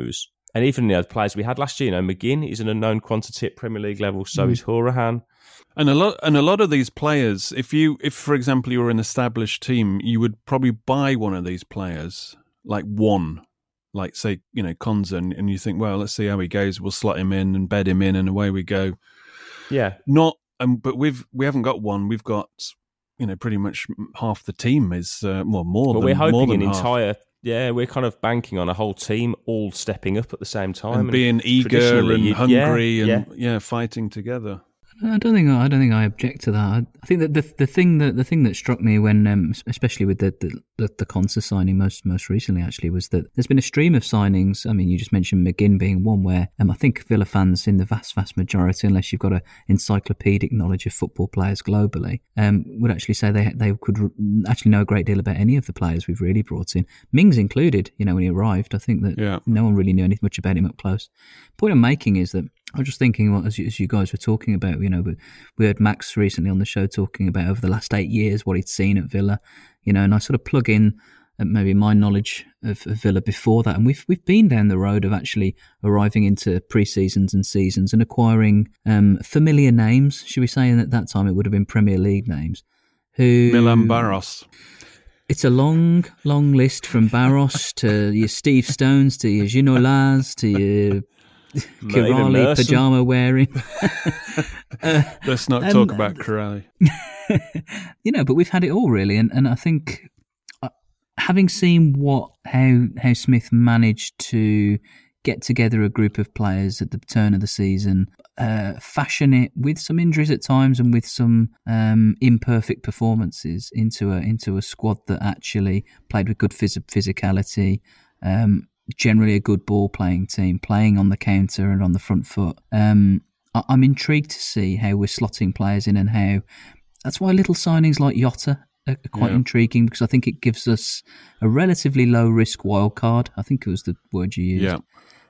And even the other players we had last year, you know, McGinn is an unknown quantity at Premier League level, so mm. is Horahan. And a lot, and a lot of these players, if you, if for example you were an established team, you would probably buy one of these players, like one, like say, you know, Konza, and, and you think, well, let's see how he goes. We'll slot him in and bed him in, and away we go. Yeah, not, um, but we've we haven't got one. We've got, you know, pretty much half the team is uh, well more. But than, we're hoping more than an half. entire. Yeah, we're kind of banking on a whole team all stepping up at the same time and, and being eager and hungry yeah, and yeah. yeah, fighting together. I don't think I don't think I object to that. I, I think that the the thing that the thing that struck me when, um, especially with the the, the, the Konsa signing most most recently, actually, was that there's been a stream of signings. I mean, you just mentioned McGinn being one where um, I think Villa fans, in the vast vast majority, unless you've got an encyclopedic knowledge of football players globally, um, would actually say they they could actually know a great deal about any of the players we've really brought in, Mings included. You know, when he arrived, I think that yeah. no one really knew anything much about him up close. The point I'm making is that I was just thinking, well, as you, as you guys were talking about, you know, we, we heard Max recently on the show talking about over the last eight years what he'd seen at Villa, you know, and I sort of plug in uh, maybe my knowledge of, of Villa before that, and we've we've been down the road of actually arriving into pre-seasons and seasons and acquiring um, familiar names, should we say, and at that time it would have been Premier League names. Who Milan Barros. It's a long, long list from Barros to your Steve Stones to your Ginolas to your Kirali pyjama wearing. uh, Let's not talk um, about Kirali. You know, but we've had it all really, and, and I think uh, having seen what how how Smith managed to get together a group of players at the turn of the season, uh, fashion it with some injuries at times and with some um, imperfect performances into a into a squad that actually played with good phys- physicality. Um, generally a good ball-playing team, playing on the counter and on the front foot. Um, I- I'm intrigued to see how we're slotting players in and how... That's why little signings like Jota are quite yeah. intriguing, because I think it gives us a relatively low-risk wild card. I think it was the word you used. Yeah.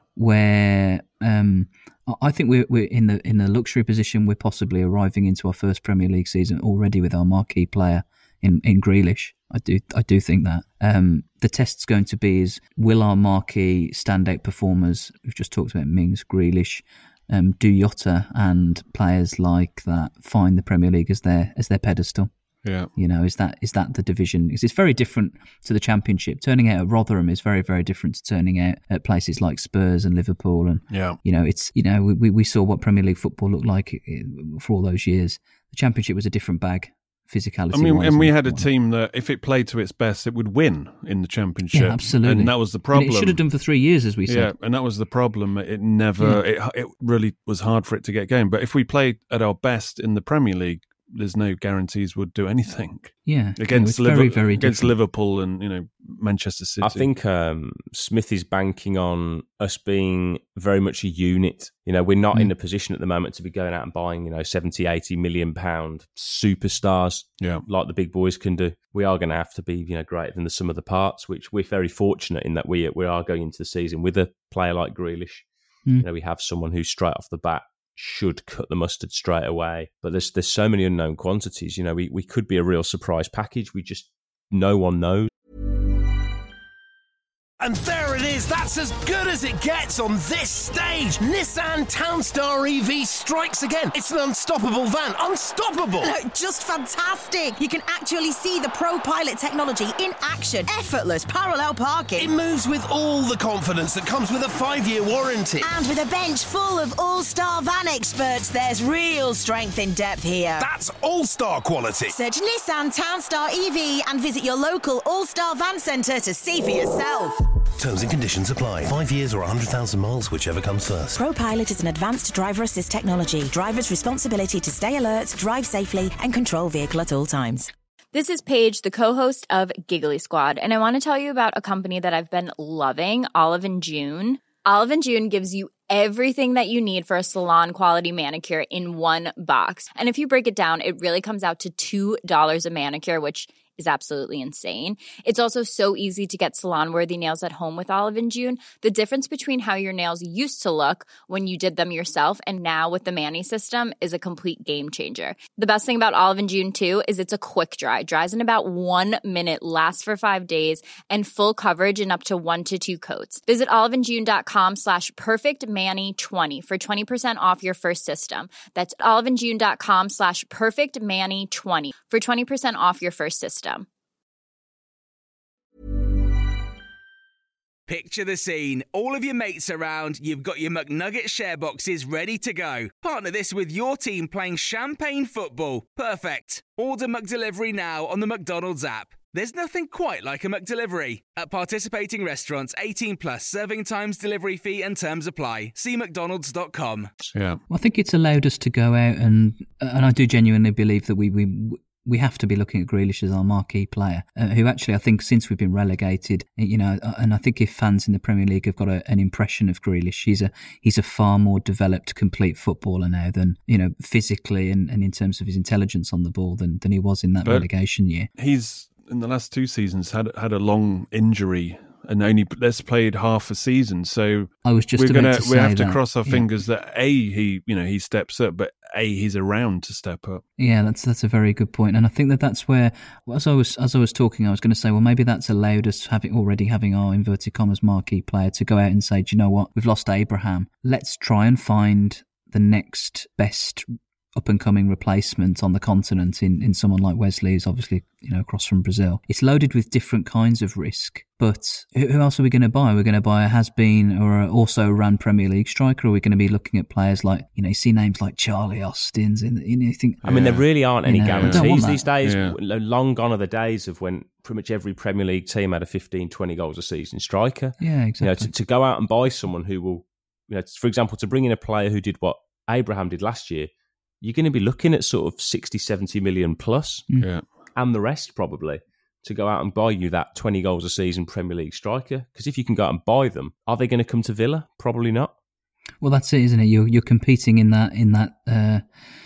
Where um, I think we're, we're in the in the luxury position. We're possibly arriving into our first Premier League season already with our marquee player in, in Grealish. I do I do think that. Um, the test's going to be is, will our marquee standout performers, we've just talked about Mings, Grealish, um, do Jota and players like that find the Premier League as their as their pedestal? Yeah. You know, is that is that the division? Because it's very different to the Championship. Turning out at Rotherham is very, very different to turning out at places like Spurs and Liverpool. And, yeah. you know, it's, you know, we, we saw what Premier League football looked like for all those years. The Championship was a different bag. Physicality. I mean, and we had a team that, if it played to its best, it would win in the Championship. Yeah, absolutely. And that was the problem. And it should have done for three years, as we said. Yeah, and that was the problem. It never, yeah. it, it really was hard for it to get going. But if we played at our best in the Premier League, there's no guarantees we'd do anything. Yeah, against no, Liverpool, very, very against different. Liverpool and you know Manchester City. I think um, Smith is banking on us being very much a unit. You know, we're not mm. in a position at the moment to be going out and buying you know seventy, eighty million pound superstars. Yeah. like the big boys can do. We are going to have to be you know greater than the sum of the parts, which we're very fortunate in that we we are going into the season with a player like Grealish. Mm. You know, we have someone who straight off the bat should cut the mustard straight away. But there's there's so many unknown quantities. You know, we, we could be a real surprise package. We just, no one knows. And there it is, that's as good as it gets on this stage. Nissan Townstar E V strikes again. It's an unstoppable van, unstoppable. Look, just fantastic. You can actually see the Pro Pilot technology in action. Effortless parallel parking. It moves with all the confidence that comes with a five-year warranty. And with a bench full of all-star van experts, there's real strength in depth here. That's all-star quality. Search Nissan Townstar E V and visit your local all-star van centre to see for yourself. Terms and conditions apply. Five years or one hundred thousand miles, whichever comes first. ProPilot is an advanced driver assist technology. Driver's responsibility to stay alert, drive safely, and control vehicle at all times. This is Paige, the co-host of Giggly Squad, and I want to tell you about a company that I've been loving, Olive and June. Olive and June gives you everything that you need for a salon-quality manicure in one box. And if you break it down, it really comes out to two dollars a manicure, which is absolutely insane. It's also so easy to get salon-worthy nails at home with Olive and June. The difference between how your nails used to look when you did them yourself and now with the Mani system is a complete game changer. The best thing about Olive and June, too, is it's a quick dry. Dries in about one minute, lasts for five days, and full coverage in up to one to two coats. Visit oliveandjune.com slash perfectmani20 for twenty percent off your first system. That's oliveandjune.com slash perfectmani20 for twenty percent off your first system. Picture the scene. All of your mates around, you've got your McNugget share boxes ready to go. Partner this with your team playing champagne football. Perfect. Order McDelivery now on the McDonald's app. There's nothing quite like a McDelivery. At participating restaurants, eighteen plus, serving times, delivery fee and terms apply. See mcdonalds dot com. Yeah. Well, I think it's allowed us to go out and, and I do genuinely believe that we... we we have to be looking at Grealish as our marquee player, uh, who actually, I think, since we've been relegated, you know, and I think if fans in the Premier League have got a, an impression of Grealish, he's a he's a far more developed, complete footballer now than, you know, physically and, and in terms of his intelligence on the ball than, than he was in that but relegation year. He's, in the last two seasons, had had a long injury and only let's played half a season. So I was just we're about gonna to say we have to that. cross our Yeah. fingers that A, he you know he steps up, but A, he's around to step up. Yeah, that's that's a very good point, and I think that that's where, as I was as I was talking, I was going to say, well, maybe that's allowed us having already having our inverted commas marquee player to go out and say, do you know what, we've lost Abraham. Let's try and find the next best up and coming replacement on the continent in, in someone like Wesley, who's obviously, you know, across from Brazil. It's loaded with different kinds of risk, but who else are we going to buy? We're going to buy a has-been or a also ran Premier League striker, or are we going to be looking at players like, you know, you see names like Charlie Austin's in the, you know, you think, I mean, there really aren't any You know, I don't want guarantees that. these days. Yeah. Long gone are the days of when pretty much every Premier League team had a fifteen, twenty goals a season striker. yeah, You know, exactly. to, to go out and buy someone who will, you know, for example, to bring in a player who did what Abraham did last year, you're going to be looking at sort of sixty, seventy million plus, Yeah. and the rest probably, to go out and buy you that twenty goals a season Premier League striker. Because if you can go out and buy them, are they going to come to Villa? Probably not. Well, that's it, isn't it? You're you're competing in that in that. Uh,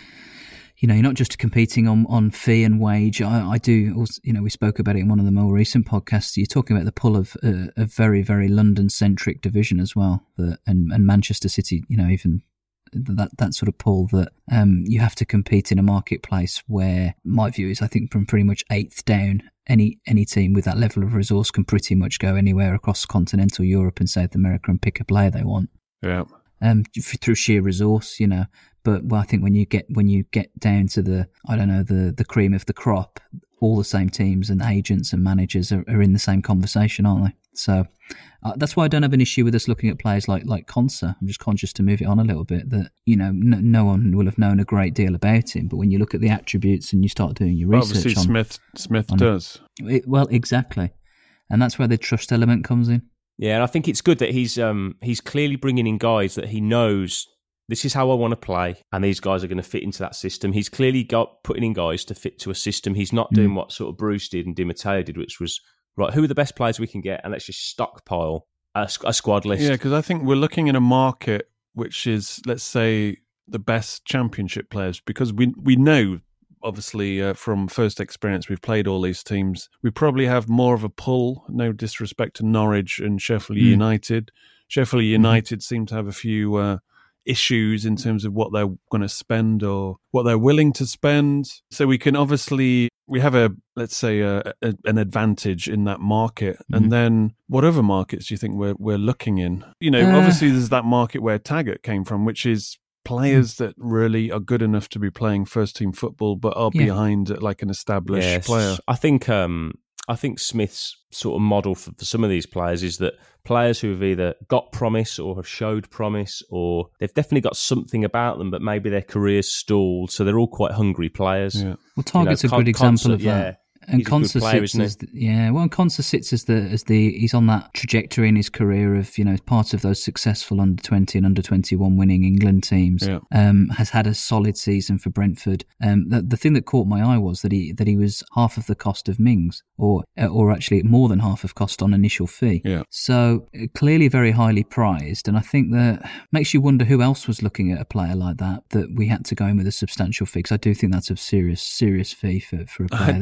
you know, you're not just competing on, on fee and wage. I, I do, also, you know, we spoke about it in one of the more recent podcasts. You're talking about the pull of uh, a very, very London-centric division as well, that, and and Manchester City. You know, even that that sort of pull that um, you have to compete in a marketplace where my view is, I think, from pretty much eighth down, any any team with that level of resource can pretty much go anywhere across continental Europe and South America and pick a player they want. Yeah. Um, through sheer resource, you know. But well, I think when you get when you get down to the I don't know the the cream of the crop, all the same teams and agents and managers are, are in the same conversation, aren't they? So uh, that's why I don't have an issue with us looking at players like like Konsa. I'm just conscious to move it on a little bit that, you know, no, no one will have known a great deal about him, but when you look at the attributes and you start doing your research, Obviously, on, Smith Smith on, does. It, well, exactly, and that's where the trust element comes in. Yeah, and I think it's good that he's um, he's clearly bringing in guys that he knows, this is how I want to play, and these guys are going to fit into that system. He's clearly got putting in guys to fit to a system. He's not doing Mm. what sort of Bruce did and Di Matteo did, which was, right, who are the best players we can get, and let's just stockpile a, a squad list. Yeah, because I think we're looking in a market which is, let's say, the best championship players, because we we know, obviously, uh, from first experience, we've played all these teams. We probably have more of a pull, no disrespect to Norwich and Sheffield Mm. United. Sheffield United seem to have a few uh, issues in terms of what they're going to spend or what they're willing to spend. So we can obviously, we have a, let's say, a, a, an advantage in that market. Mhm. And then what other markets do you think we're, we're looking in? You know, Uh, obviously there's that market where Taggart came from, which is players that really are good enough to be playing first team football, but are Yeah. behind like an established Yes. player. I think um, I think Smith's sort of model for, for some of these players is that players who have either got promise or have showed promise, or they've definitely got something about them, but maybe their career's stalled, so they're all quite hungry players. Yeah. Well, Target's You know, a good Con- example Konsa, of that. yeah. And He's a good Konsa player, sits isn't he? as the, yeah, well, Konsa sits as the as the he's on that trajectory in his career of, you know, part of those successful under twenty and under twenty-one winning England teams. Yeah. Um, has had a solid season for Brentford. Um, the, the thing that caught my eye was that he that he was half of the cost of Mings, or or actually more than half of cost on initial fee. Yeah. So uh, clearly very highly prized, and I think that makes you wonder who else was looking at a player like that that we had to go in with a substantial fee. Because I do think that's a serious serious fee for for a player. I that do is- like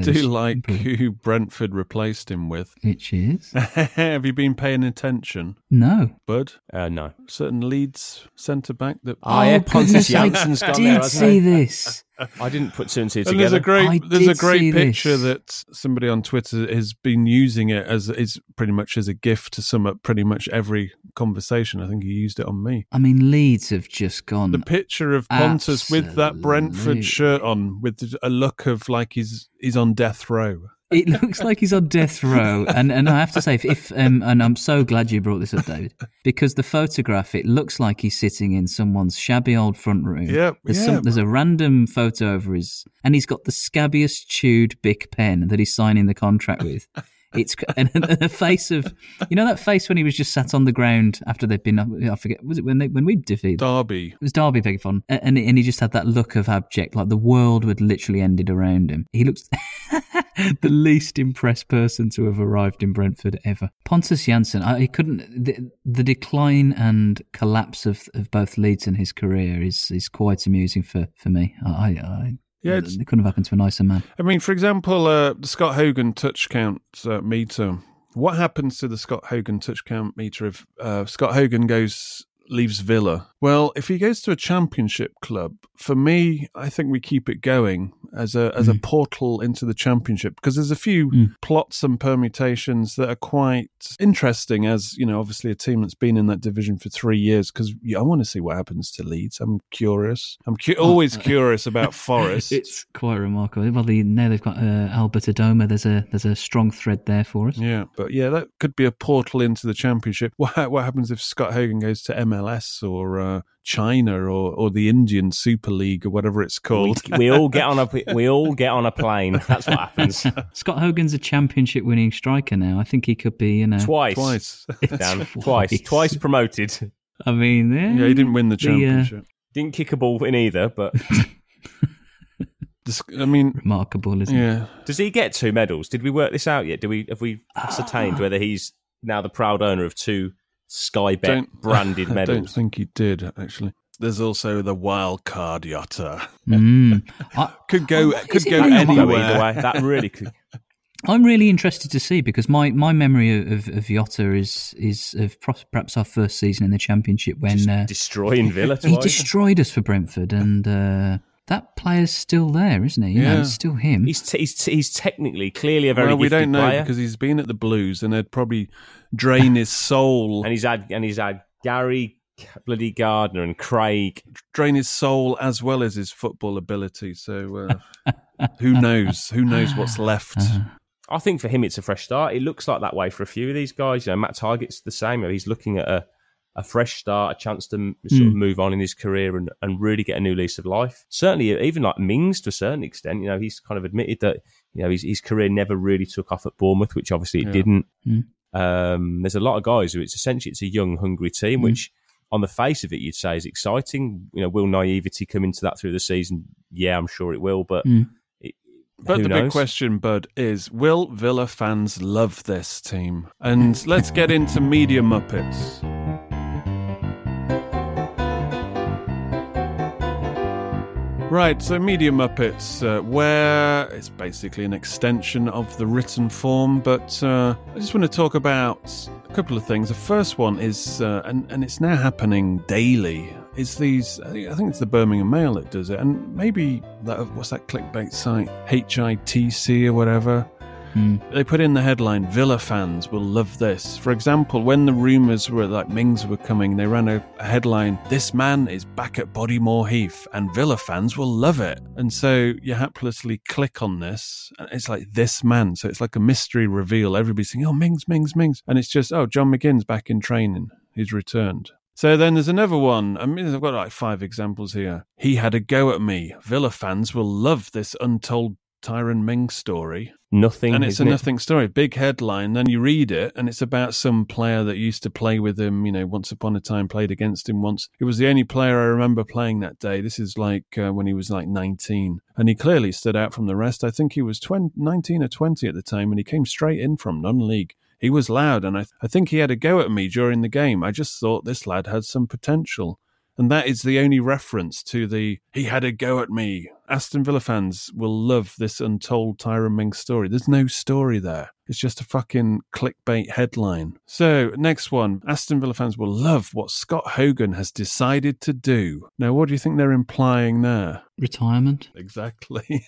like who Brentford replaced him with. Which is? Have you been paying attention? No. Bud? Uh, no. Certain Leeds centre-back that... Oh, yeah, Pontus Jansson's gone there, I did see this. I didn't put two and two And together. there's a great, I there's a did great see picture this. that somebody on Twitter has been using it as is pretty much as a gift to sum up pretty much every conversation. I think he used it on me. I mean, Leeds have just gone. The picture of Pontus with that Brentford Absolutely. shirt on, with a look of like he's he's on death row. It looks like he's on death row, and and I have to say, if, if um, and I'm so glad you brought this up, David, because the photograph, it looks like he's sitting in someone's shabby old front room. Yep, there's yeah. some, there's a random photo over his, and he's got the scabbiest chewed Bic pen that he's signing the contract with. It's and the face of, you know, that face when he was just sat on the ground after they'd been, I forget, was it when they when we defeated Derby? It was Derby, beg your pardon, and and he just had that look of abject, like the world had literally ended around him. He looks the least impressed person to have arrived in Brentford ever. Pontus Jansson, I he couldn't. The, the decline and collapse of, of both Leeds and his career is is quite amusing for for me. I. I Yeah, it couldn't have happened to a nicer man. I mean, for example, uh, the Scott Hogan touch count uh, meter. What happens to the Scott Hogan touch count meter if uh, Scott Hogan goes leaves Villa? Well, if he goes to a championship club, for me, I think we keep it going as a as mm. a portal into the championship, because there's a few mm. plots and permutations that are quite interesting. As you know, obviously a team that's been in that division for three years. Because yeah, I want to see what happens to Leeds. I'm curious. I'm cu- always curious about Forest. It's quite remarkable. Well, the, now they've got uh, Albert Adoma. There's a there's a strong thread there for us. Yeah, but yeah, that could be a portal into the championship. What what happens if Scott Hogan goes to M L S or uh, China or, or the Indian Super League or whatever it's called? We, we all get on a we all get on a plane. That's what happens. Scott Hogan's a championship winning striker now. I think he could be, you know, twice, twice, Dan, twice, twice promoted. I mean, yeah, yeah, he didn't win the championship. The, uh, didn't kick a ball in either, but. I mean, remarkable, isn't yeah. it? Does he get two medals? Did we work this out yet? Do we have we ascertained whether he's now the proud owner of two Sky Bet branded medals? I don't think he did, actually. There's also the wild card Yotta. Mm. I, could go, oh, could go really anywhere. Go either way. That really could. I'm really interested to see, because my, my memory of, of Yotta is is of perhaps our first season in the Championship when uh, destroying Villa twice. He destroyed us for Brentford, and uh, that player's still there, isn't he? You yeah. know, it's still him. He's t- he's, t- he's technically clearly a very well. We gifted don't know player. because he's been at the Blues, and they'd probably drain his soul. And he's had and he's had Gary bloody Gardner and Craig drain his soul as well as his football ability. So uh, who knows? Who knows what's left? Uh-huh. I think for him it's a fresh start. It looks like that way for a few of these guys. You know, Matt Targett's the same. He's looking at a, a fresh start, a chance to m- sort mm. of move on in his career and, and really get a new lease of life. Certainly, even like Mings to a certain extent, you know, he's kind of admitted that, you know, his, his career never really took off at Bournemouth, which obviously it yeah. didn't. Mm. Um, there's a lot of guys who it's essentially it's a young, hungry team, mm. which on the face of it you'd say is exciting. You know, will naivety come into that through the season? Yeah, I'm sure it will, but. Mm. But Who the knows? big question, Bud, is will Villa fans love this team? And let's get into Media Muppets. Right, so Media Muppets, uh, where it's basically an extension of the written form, but uh, I just want to talk about a couple of things. The first one is, uh, and, and it's now happening daily, is these, I think it's the Birmingham Mail that does it, and maybe, that what's that clickbait site, H I T C or whatever. Mm. They put in the headline, Villa fans will love this. For example, when the rumours were like Mings were coming, they ran a, a headline, this man is back at Bodymore Heath and Villa fans will love it. And so you haplessly click on this and it's like this man. So it's like a mystery reveal. Everybody's saying, oh, Mings, Mings, Mings. And it's just, oh, John McGinn's back in training. He's returned. So then there's another one. I mean, I've got like five examples here. He had a go at me. Villa fans will love this untold Tyrone Mings story. Nothing. And it's a isn't nothing story. Big headline. Then you read it and it's about some player that used to play with him, you know, once upon a time, played against him once. It was the only player I remember playing that day. This is like uh, when he was like nineteen. And he clearly stood out from the rest. I think he was twenty, nineteen or twenty at the time and he came straight in from non-league. He was loud and I, th- I think he had a go at me during the game. I just thought this lad had some potential. And that is the only reference to the, he had a go at me. Aston Villa fans will love this untold Tyrone Mings story. There's no story there. It's just a fucking clickbait headline. So, next one. Aston Villa fans will love what Scott Hogan has decided to do. Now, what do you think they're implying there? Retirement. Exactly.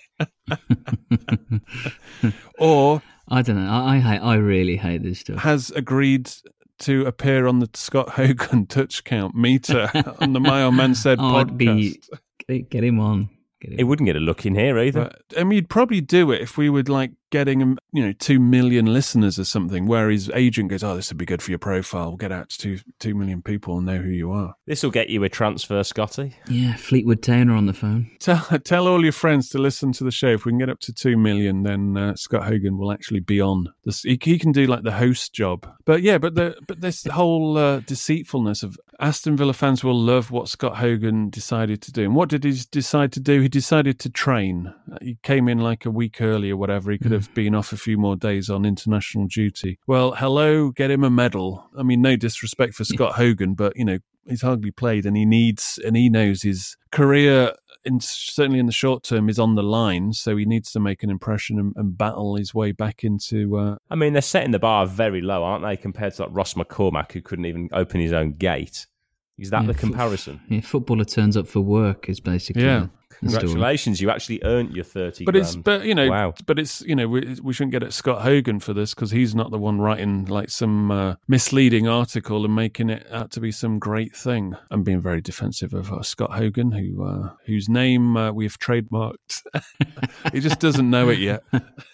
Or... I don't know. I, I hate. I really hate this stuff. Has agreed to appear on the Scott Hogan touch count meter on the My Old Man Said oh, podcast. Be, get him on. Get him he wouldn't get a look in here either. But, I mean, you'd probably do it if we were like getting him, you know, two million listeners or something, where his agent goes, "Oh, this would be good for your profile. We'll get out to two two million people and know who you are." This will get you a transfer, Scotty. Yeah, Fleetwood Towner on the phone. Tell tell all your friends to listen to the show. If we can get up to two million, then uh, Scott Hogan will actually be on. This, he, he can do like the host job. But yeah, but the but this whole uh, deceitfulness of Aston Villa fans will love what Scott Hogan decided to do. And what did he decide to do? He decided to train. He came in like a week early or whatever. He could have been off a few more days on international duty. Well, hello, get him a medal. I mean, no disrespect for Scott Hogan, but, you know, he's hardly played and he needs, and he knows his career, in, certainly in the short term, is on the line. So he needs to make an impression and, and battle his way back into... Uh... I mean, they're setting the bar very low, aren't they, compared to like Ross McCormack, who couldn't even open his own gate. Is that yeah, the comparison? F- yeah, footballer turns up for work is basically... Yeah. Congratulations, you actually earned your thirty. But grand. it's, but you know, wow. but it's, you know, we, we shouldn't get at Scott Hogan for this because he's not the one writing like some uh, misleading article and making it out to be some great thing. I'm being very defensive of uh, Scott Hogan, who uh, whose name uh, we've trademarked. He just doesn't know it yet.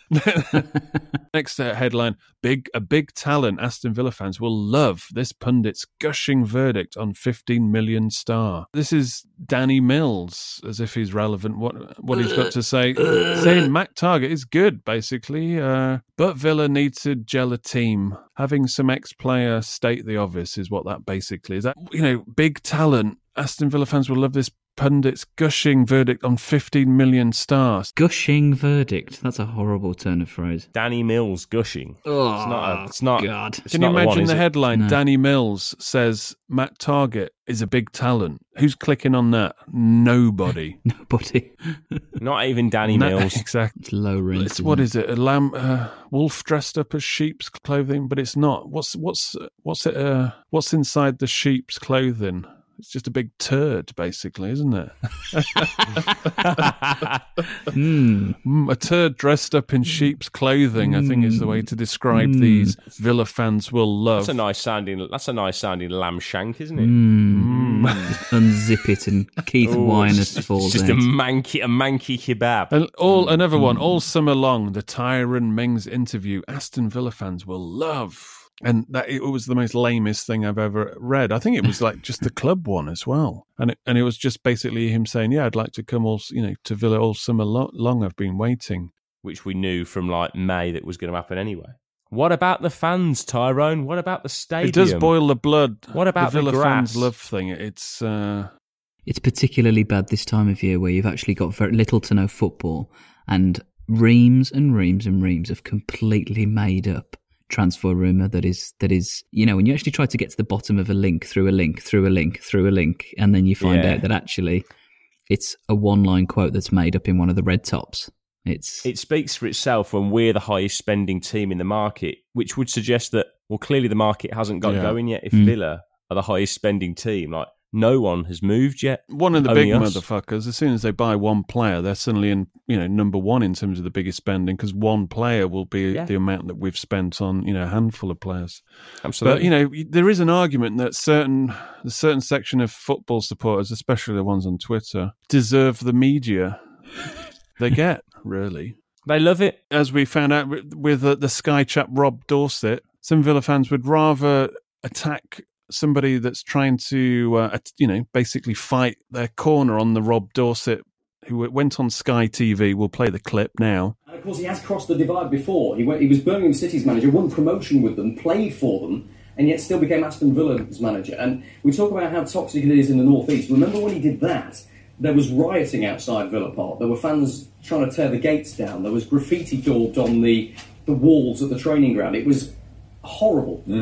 Next uh, headline: Big a big talent. Aston Villa fans will love this pundit's gushing verdict on fifteen million star. This is Danny Mills, as if he's relevant. What what he's got to say, saying Matt Targett is good, basically. Uh, but Villa need to gel a team. Having some ex-player state the obvious is what that basically is. That, you know, big talent. Aston Villa fans will love this pundit's gushing verdict on fifteen million stars. Gushing verdict? That's a horrible turn of phrase. Danny Mills gushing. Oh, it's not. A, it's not. God. It's Can not you imagine the, one, the headline? No. Danny Mills says Matt Targett is a big talent. Who's clicking on that? Nobody. Nobody. Not even Danny No, Mills. Exactly. It's low rent. It's, what is it? A lamb, uh, wolf dressed up as sheep's clothing, but it's not. What's what's what's it? Uh, what's inside the sheep's clothing? It's just a big turd, basically, isn't it? mm. Mm, a turd dressed up in sheep's clothing, I think, is the way to describe mm. these Villa fans will love. That's a nice sounding. That's a nice sounding lamb shank, isn't it? Mm. Unzip it, and Keith Ooh, Winers it's falls just out. a manky, a manky kebab. And all another one, all summer long, the Tyrone Mings interview, Aston Villa fans will love. And that it was the most lamest thing I've ever read. I think it was like just the club one as well, and it, and it was just basically him saying, "Yeah, I'd like to come all you know to Villa all summer lo- long. I've been waiting," which we knew from like May that was going to happen anyway. What about the fans, Tyrone? What about the stadium? It does boil the blood. What about the Villa the grass? fans love thing? It's uh... it's particularly bad this time of year where you've actually got very little to no football, and reams and reams and reams of completely made up transfer rumour that is, that is, you know, when you actually try to get to the bottom of a link through a link, through a link, through a link, and then you find yeah. out that actually it's a one-line quote that's made up in one of the red tops. It's It speaks for itself when we're the highest spending team in the market, which would suggest that, well, clearly the market hasn't got Yeah. going yet. If Mm. Villa are the highest spending team, like, no one has moved yet. One of the Only big us. motherfuckers, as soon as they buy one player, they're suddenly in, you know, number one in terms of the biggest spending because one player will be Yeah. the amount that we've spent on, you know, a handful of players. Absolutely. But, you know, there is an argument that certain a certain section of football supporters, especially the ones on Twitter, deserve the media they get, really. They love it. As we found out with, with uh, the Sky chap Rob Dorset, some Villa fans would rather attack somebody that's trying to, uh, you know, basically fight their corner on the Rob Dorset, who went on Sky T V. We'll play the clip now. And of course, he has crossed the divide before. He went, he was Birmingham City's manager, won promotion with them, played for them, and yet still became Aston Villa's manager. And we talk about how toxic it is in the North East. Remember when he did that? There was rioting outside Villa Park. There were fans trying to tear the gates down. There was graffiti daubed on the, the walls at the training ground. It was horrible. Mm.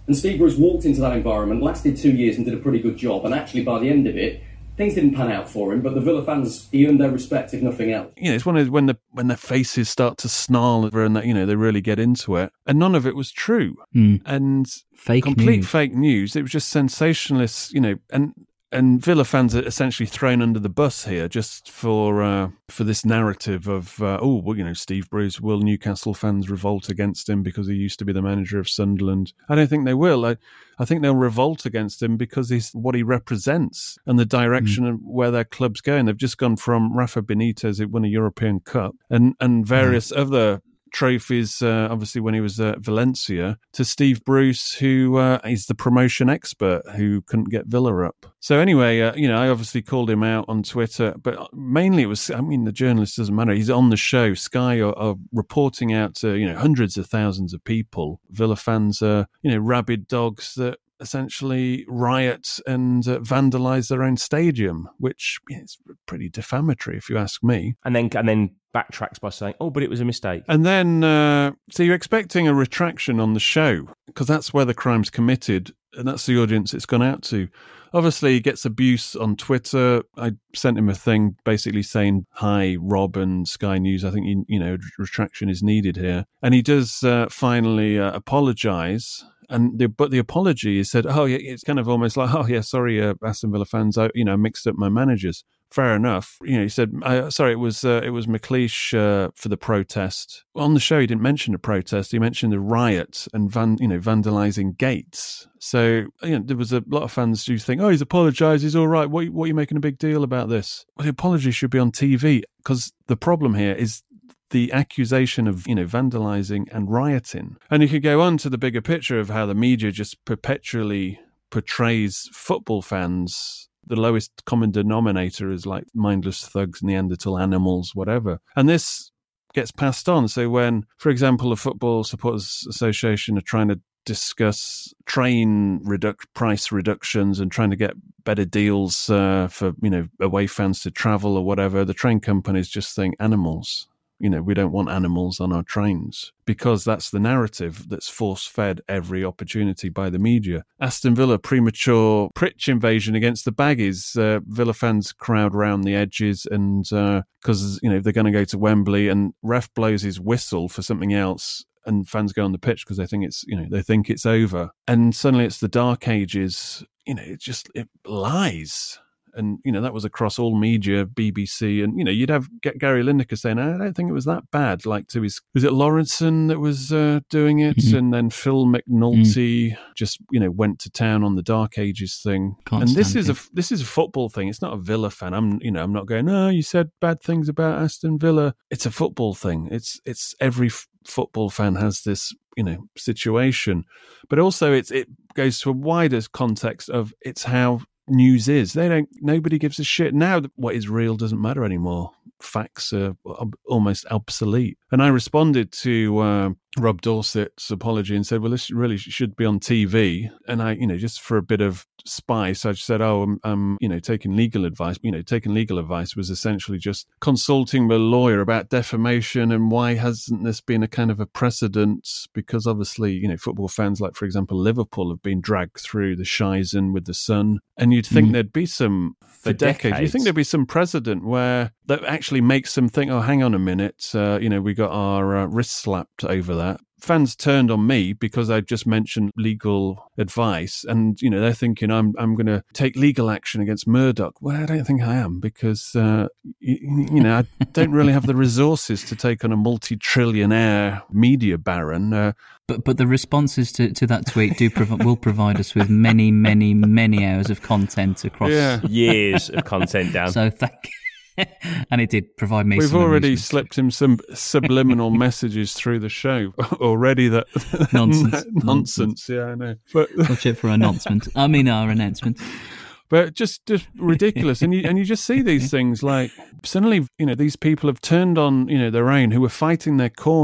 And Steve Bruce walked into that environment, lasted two years and did a pretty good job. And actually, by the end of it, things didn't pan out for him, but the Villa fans, he earned their respect, if nothing else. You know, it's one of those, when the when their faces start to snarl and that, you know, they really get into it. And none of it was true. Mm. And fake complete news. fake news. It was just sensationalist, you know, and and Villa fans are essentially thrown under the bus here just for uh, for this narrative of, uh, oh, well, you know, Steve Bruce, will Newcastle fans revolt against him because he used to be the manager of Sunderland? I don't think they will. I, I think they'll revolt against him because he's what he represents and the direction mm. of where their club's going. They've just gone from Rafa Benitez, who won a European Cup, and, and various mm. other trophies, uh, obviously when he was at Valencia, to Steve Bruce, who uh, is the promotion expert who couldn't get Villa up. So anyway, uh, you know, I obviously called him out on Twitter, but mainly it was, I mean, the journalist doesn't matter. He's on the show. Sky are, are reporting out to, you know, hundreds of thousands of people. Villa fans are, you know, rabid dogs that essentially riot and uh, vandalise their own stadium, which yeah, is pretty defamatory, if you ask me. And then, and then backtracks by saying, "Oh, but it was a mistake." And then, uh, so you're expecting a retraction on the show because that's where the crime's committed, and that's the audience it's gone out to. Obviously, he gets abuse on Twitter. I sent him a thing basically saying, "Hi, Rob and Sky News. I think you, you know retraction is needed here." And he does uh, finally uh, apologise. And the, but the apology is said, oh, yeah, it's kind of almost like, oh, yeah, sorry, uh, Aston Villa fans, I, you know, mixed up my managers. Fair enough. You know, he said, uh, sorry, it was uh, it was McLeish uh, for the protest. On the show, he didn't mention the protest. He mentioned the riot and van, you know, vandalising gates. So, you know, there was a lot of fans who think, oh, he's apologised, he's all right. What, what are you making a big deal about this? Well, the apology should be on T V because the problem here is the accusation of, you know, vandalising and rioting. And you could go on to the bigger picture of how the media just perpetually portrays football fans. The lowest common denominator is like mindless thugs, Neanderthal animals, whatever. And this gets passed on. So when, for example, the Football Supporters Association are trying to discuss train reduc- price reductions and trying to get better deals uh, for, you know, away fans to travel or whatever, the train companies just think animals. You know, we don't want animals on our trains because that's the narrative that's force-fed every opportunity by the media. Aston Villa, premature pitch invasion against the Baggies. Uh, Villa fans crowd round the edges and because, uh, you know, they're going to go to Wembley and ref blows his whistle for something else and fans go on the pitch because they think it's, you know, they think it's over. And suddenly it's the dark ages. You know, it just, it lies. And, you know, that was across all media, B B C. And, you know, you'd have Gary Lineker saying, I don't think it was that bad. Like to his, was it Lawrenson that was uh, doing it? Mm-hmm. And then Phil McNulty mm. just, you know, went to town on the Dark Ages thing. Can't and this is it. a this is a football thing. It's not a Villa fan. I'm, you know, I'm not going, oh, you said bad things about Aston Villa. It's a football thing. It's, it's every f- football fan has this, you know, situation. But also it's, it goes to a wider context of it's how news is. They don't, nobody gives a shit. Now what is real doesn't matter anymore. Facts are almost obsolete. And I responded to uh, Rob Dorsett's apology and said, well, this really should be on T V. And I, you know, just for a bit of spice, I just said, oh, I'm, I'm, you know, taking legal advice. You know, taking legal advice was essentially just consulting with a lawyer about defamation and why hasn't this been a kind of a precedent? Because obviously, you know, football fans like, for example, Liverpool have been dragged through the Shizen with the Sun. And you'd think mm. there'd be some, for, for decades, decades, you think there'd be some precedent where that actually makes them think, oh, hang on a minute, uh, you know, we got our uh, wrists slapped over that. Fans turned on me because I just mentioned legal advice, and you know they're thinking I'm I'm going to take legal action against Murdoch. Well, I don't think I am because uh, you, you know I don't really have the resources to take on a multi-trillionaire media baron. Uh, but but the responses to, to that tweet do prov- will provide us with many many many hours of content across yeah. years of content down. So thank you. And it did provide me. We've some already amusement. slipped him some subliminal messages through the show already. That nonsense, nonsense. nonsense. Yeah, I know. But watch it for our announcement. I mean, our announcement. But just, just ridiculous, and you and you just see these things like suddenly, you know, these people have turned on, you know, their own who were fighting their corner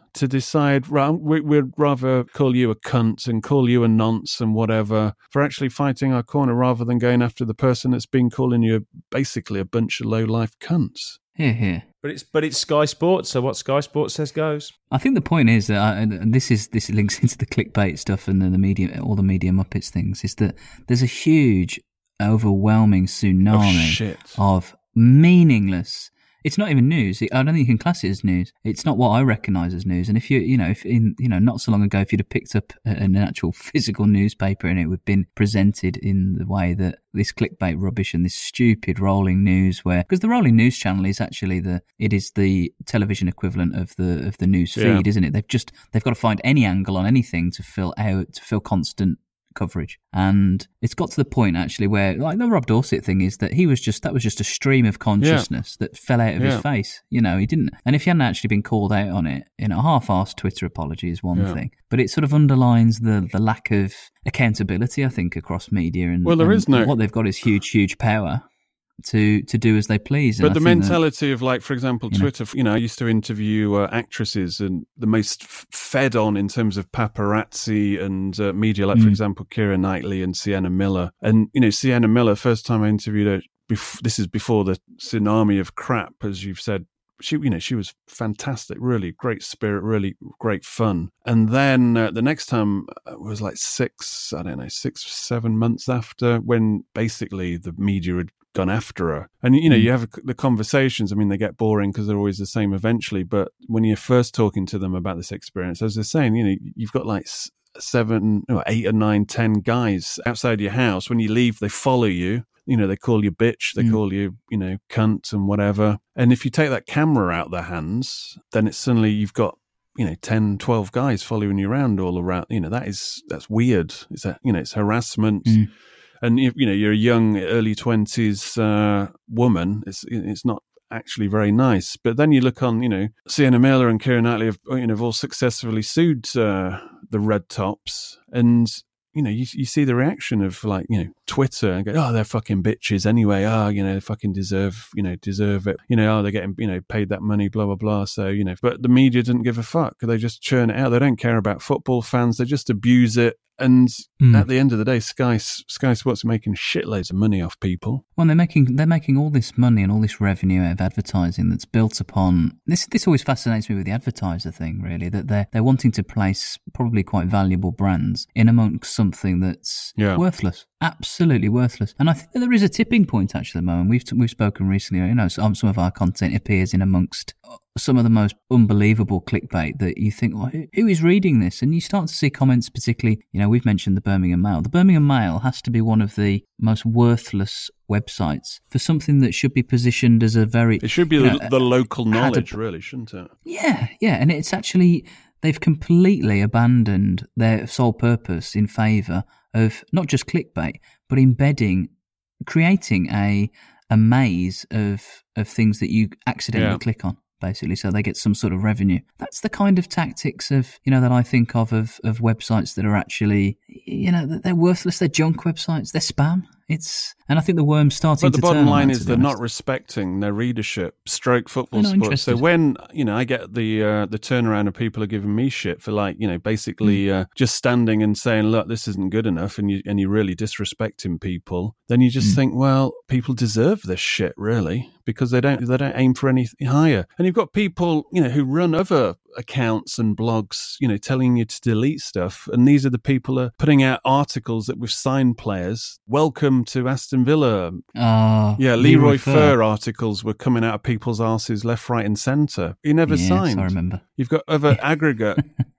to decide, ra- we, we'd rather call you a cunt and call you a nonce and whatever for actually fighting our corner rather than going after the person that's been calling you basically a bunch of low-life cunts. Here, here. But it's but it's Sky Sports, so what Sky Sports says goes. I think the point is that, I, and this is this links into the clickbait stuff and the, the media, all the media Muppets things, is that there's a huge, overwhelming tsunami oh, of meaningless. It's not even news. I don't think you can class it as news. It's not what I recognise as news. And if you, you know, if in, you know, not so long ago, if you'd have picked up an actual physical newspaper and it would have been presented in the way that this clickbait rubbish and this stupid rolling news, where because the rolling news channel is actually the, it is the television equivalent of the of the news feed, yeah. isn't it? They've just they've got to find any angle on anything to fill out to fill constant coverage, and it's got to the point actually where, like the Rob Dorsett thing, is that he was just that was just a stream of consciousness yeah. that fell out of yeah. his face. You know, he didn't, and if he hadn't actually been called out on it, you know, a half-assed Twitter apology is one yeah. thing, but it sort of underlines the the lack of accountability, I think, across media. And well, there and is no what they've got is huge, huge power to to do as they please. And but I the mentality that, of, like, for example, you Twitter, know, you know, I used to interview uh, actresses, and the most f- fed on in terms of paparazzi and uh, media, like, mm. for example, Keira Knightley and Sienna Miller. And, you know, Sienna Miller, first time I interviewed her, bef- this is before the tsunami of crap, as you've said. She, you know, she was fantastic, really great spirit, really great fun. And then uh, the next time was like six, I don't know, six, seven months after, when basically the media had gone after her. And, you know, mm. you have the conversations. I mean, they get boring because they're always the same eventually. But when you're first talking to them about this experience, as they're saying, you know, you've got like seven, or eight or nine, ten guys outside your house. When you leave, they follow you. You know, they call you bitch, they mm. call you, you know, cunt and whatever. And if you take that camera out of their hands, then it's suddenly you've got, you know, ten, twelve guys following you around all around. You know, that is, that's weird. It's a, you know, it's harassment. Mm. And, you know, you're a young, early twenties uh, woman. It's it's not actually very nice. But then you look on, you know, Sienna Miller and Keira Knightley have, you know, have all successfully sued uh, the Red Tops. And, you know, you you see the reaction of, like, you know, Twitter and go, oh, they're fucking bitches anyway. Oh, you know, they fucking deserve, you know, deserve it. You know, oh, they're getting, you know, paid that money, blah, blah, blah. So, you know, but the media didn't give a fuck. They just churn it out. They don't care about football fans. They just abuse it. And mm. at the end of the day, Sky Sky Sports are making shitloads of money off people. Well, they're making they're making all this money and all this revenue out of advertising that's built upon this. This always fascinates me with the advertiser thing, really, that they're they're wanting to place probably quite valuable brands in amongst something that's yeah. worthless. Absolutely worthless. And I think that there is a tipping point actually at the moment. We've we've spoken recently, you know, some, some of our content appears in amongst some of the most unbelievable clickbait that you think, well, who, who is reading this? And you start to see comments, particularly, you know, we've mentioned the Birmingham Mail. The Birmingham Mail has to be one of the most worthless websites for something that should be positioned as a very... It should be the, know, the local knowledge, a, really, shouldn't it? Yeah, yeah. And it's actually, they've completely abandoned their sole purpose in favour of not just clickbait, but embedding, creating a a maze of of things that you accidentally yeah. click on, basically, so they get some sort of revenue. That's the kind of tactics of, you know, that I think of of, of websites that are actually, you know, they're worthless, they're junk websites, they're spam. It's, and I think the worm's starting to turn. But the bottom line that, is they're honest. not respecting their readership, stroke football They're not sports. So interested. when, you know, I get the uh, the turnaround of people are giving me shit for, like, you know, basically mm. uh, just standing and saying, look, this isn't good enough, and you and you're really disrespecting people, then you just mm. think, well, people deserve this shit, really, because they don't they don't aim for anything higher. And you've got people, you know, who run other accounts and blogs, you know, telling you to delete stuff, and these are the people who are putting out articles that we've signed players. Welcome to Aston Villa. Uh, yeah, Leroy, Leroy Fer. Fer articles were coming out of people's arses left, right, and centre. He never yes, signed. I remember. You've got other aggregate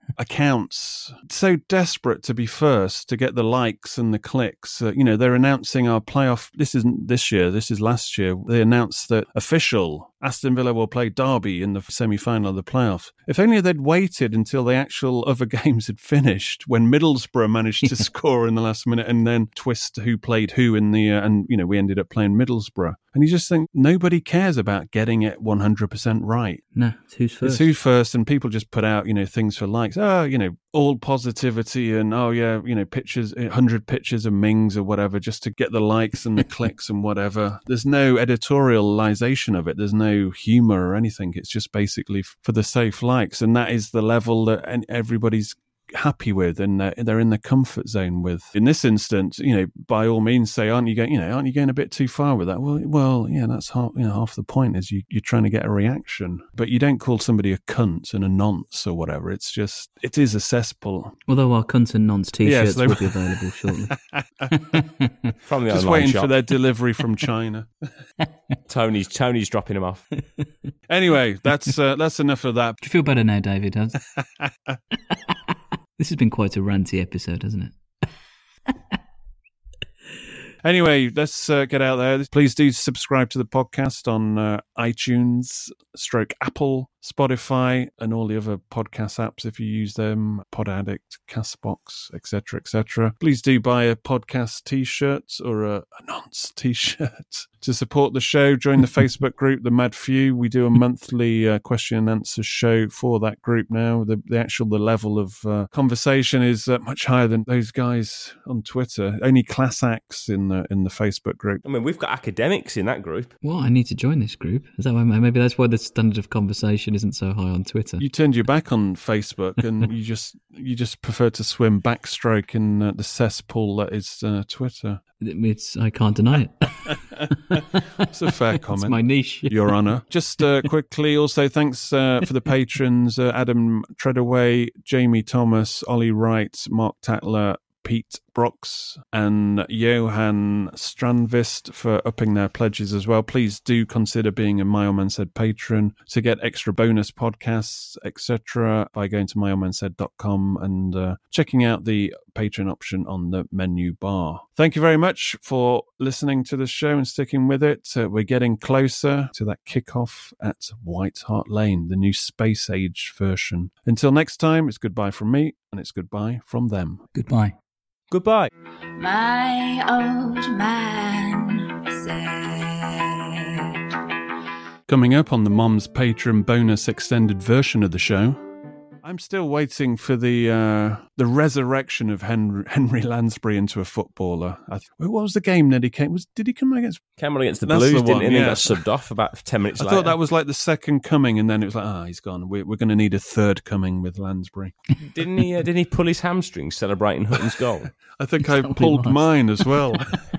accounts so desperate to be first, to get the likes and the clicks. Uh, you know, they're announcing our playoff. This isn't this year, this is last year. They announced that official Aston Villa will play Derby in the semi-final of the playoff. If only they'd waited until the actual other games had finished, when Middlesbrough managed to score in the last minute and then twist who played who in the, uh, and, you know, we ended up playing Middlesbrough. And you just think nobody cares about getting it one hundred percent right. No, it's who's first. It's who first, and people just put out, you know, things for likes. Oh, you know, all positivity and, oh yeah, you know, pictures, one hundred pictures of Mings or whatever, just to get the likes and the clicks and whatever. There's no editorialization of it. There's no humor or anything. It's just basically for the safe likes. And that is the level that everybody's happy with, and they're, they're in the comfort zone with. In this instance, you know, by all means say, aren't you going, you know, aren't you going a bit too far with that? Well, well, yeah, that's half, you know, half the point is you, you're trying to get a reaction, but you don't call somebody a cunt and a nonce or whatever. It's just, it is a cesspool. Although our cunt and nonce t-shirts yes, they will be available shortly. From the just online waiting shop. for their delivery from China. Tony's Tony's dropping them off. Anyway, that's uh, that's enough of that. Do you feel better now, David? This has been quite a ranty episode, hasn't it? Anyway, let's uh, get out there. Please do subscribe to the podcast on uh, iTunes, stroke Apple, Spotify, and all the other podcast apps if you use them, Pod Addict, Castbox, et cetera, et cetera. Please do buy a podcast t-shirt or a, a nonce t-shirt to support the show. Join the Facebook group, The Mad Few. We do a monthly uh, question and answer show for that group now. The, the actual the level of uh, conversation is uh, much higher than those guys on Twitter. Only class acts in the, in the Facebook group. I mean, we've got academics in that group. Well, I need to join this group. Is that why? Maybe that's why the standard of conversation isn't so high on Twitter. You turned your back on Facebook, and you just you just prefer to swim backstroke in uh, the cesspool that is uh, Twitter. It's I can't deny it. It's a fair comment. It's my niche, Your Honour. Just uh, quickly, also thanks uh, for the patrons: uh, Adam Treadaway, Jamie Thomas, Ollie Wright, Mark Tatler, Pete Brooks and Johan Strandvist for upping their pledges as well. Please do consider being a My Old Man Said patron to get extra bonus podcasts, et cetera by going to my old man said dot com and uh, checking out the patron option on the menu bar. Thank you very much for listening to the show and sticking with it. Uh, we're getting closer to that kickoff at White Hart Lane, the new space age version. Until next time, it's goodbye from me and it's goodbye from them. Goodbye. Goodbye. My old man said. Coming up on the Mom's Patron bonus extended version of the show, I'm still waiting for the uh, the resurrection of Henry, Henry Lansbury into a footballer. I th- what was the game that he came? Was did he come against? Came on against the That's Blues, the didn't one, he? And yeah. he got subbed off about ten minutes I later. thought that was like the second coming, and then it was like, ah, oh, he's gone. We're, we're going to need a third coming with Lansbury. Didn't he? Uh, didn't he pull his hamstring celebrating Hutton's goal? I think I pulled mine as well.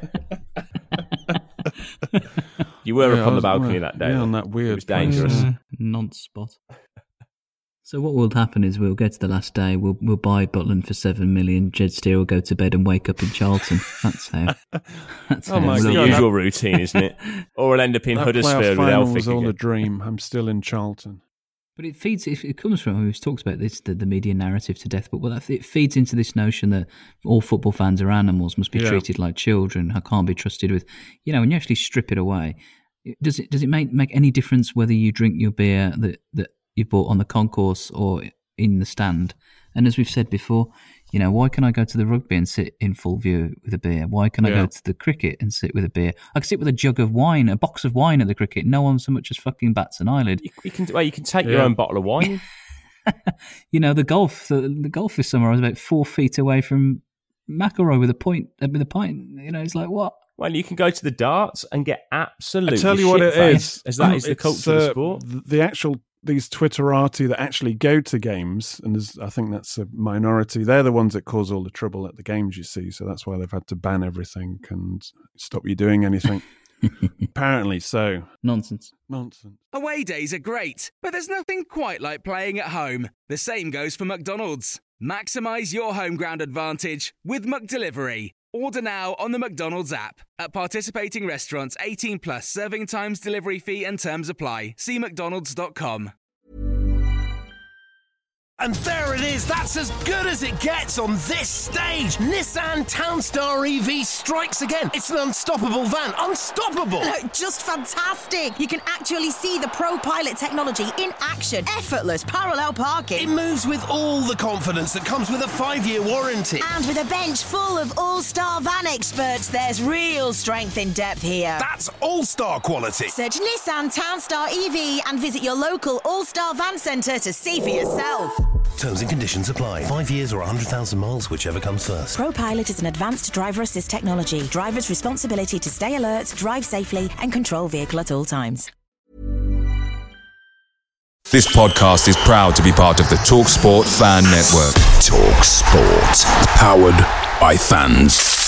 You were Yeah, up on I the was- balcony well, that day. yeah, though. on that weird It was dangerous. Uh, nonce spot. So what will happen is we'll get to the last day. We'll we'll buy Butland for seven million. Jed Steer will go to bed and wake up in Charlton. That's how. That's Oh how my It's the God, usual that- routine, isn't it? Or we'll end up in That Huddersfield playoff with final Elphick was all again. a dream. I'm still in Charlton. But it feeds. It, it comes from. We've talked about this, the, the media narrative to death. But well, that, it feeds into this notion that all football fans are animals, must be Yeah. treated like children. I can't be trusted with. You know, when you actually strip it away, it- does it does it make make any difference whether you drink your beer that that you bought on the concourse or in the stand? And as we've said before, you know, why can I go to the rugby and sit in full view with a beer? Why can I Yeah. go to the cricket and sit with a beer? I can sit with a jug of wine, a box of wine at the cricket. No one so much as fucking bats an eyelid. You, you can, well, you can take your Yeah. own bottle of wine. You know, the golf, the, the golf this summer, I was about four feet away from McIlroy with a point, uh, with a pint. You know, it's like, what? Well, you can go to the darts and get absolutely I tell you what it shit-faced, is. as that is the It's, culture of the uh, sport. th- The actual these Twitterati that actually go to games, and there's, I think that's a minority. They're the ones that cause all the trouble at the games. You see, so that's why they've had to ban everything and stop you doing anything. Apparently, so Nonsense. nonsense. Away days are great, but there's nothing quite like playing at home. The same goes for McDonald's. Maximise your home ground advantage with McDelivery. Order now on the McDonald's app. At participating restaurants, eighteen plus serving times, delivery fee and terms apply. See mcdonalds dot com. And there it is, that's as good as it gets on this stage. Nissan Townstar E V strikes again. It's an unstoppable van, unstoppable. Look, just fantastic. You can actually see the Pro Pilot technology in action. Effortless parallel parking. It moves with all the confidence that comes with a five-year warranty. And with a bench full of all-star van experts, there's real strength in depth here. That's all-star quality. Search Nissan Townstar E V and visit your local All-Star Van Centre to see for yourself. Terms and conditions apply. Five years or one hundred thousand miles, whichever comes first. ProPilot is an advanced driver assist technology. Driver's responsibility to stay alert, drive safely, and control vehicle at all times. This podcast is proud to be part of the TalkSport Fan Network. TalkSport. Powered by fans.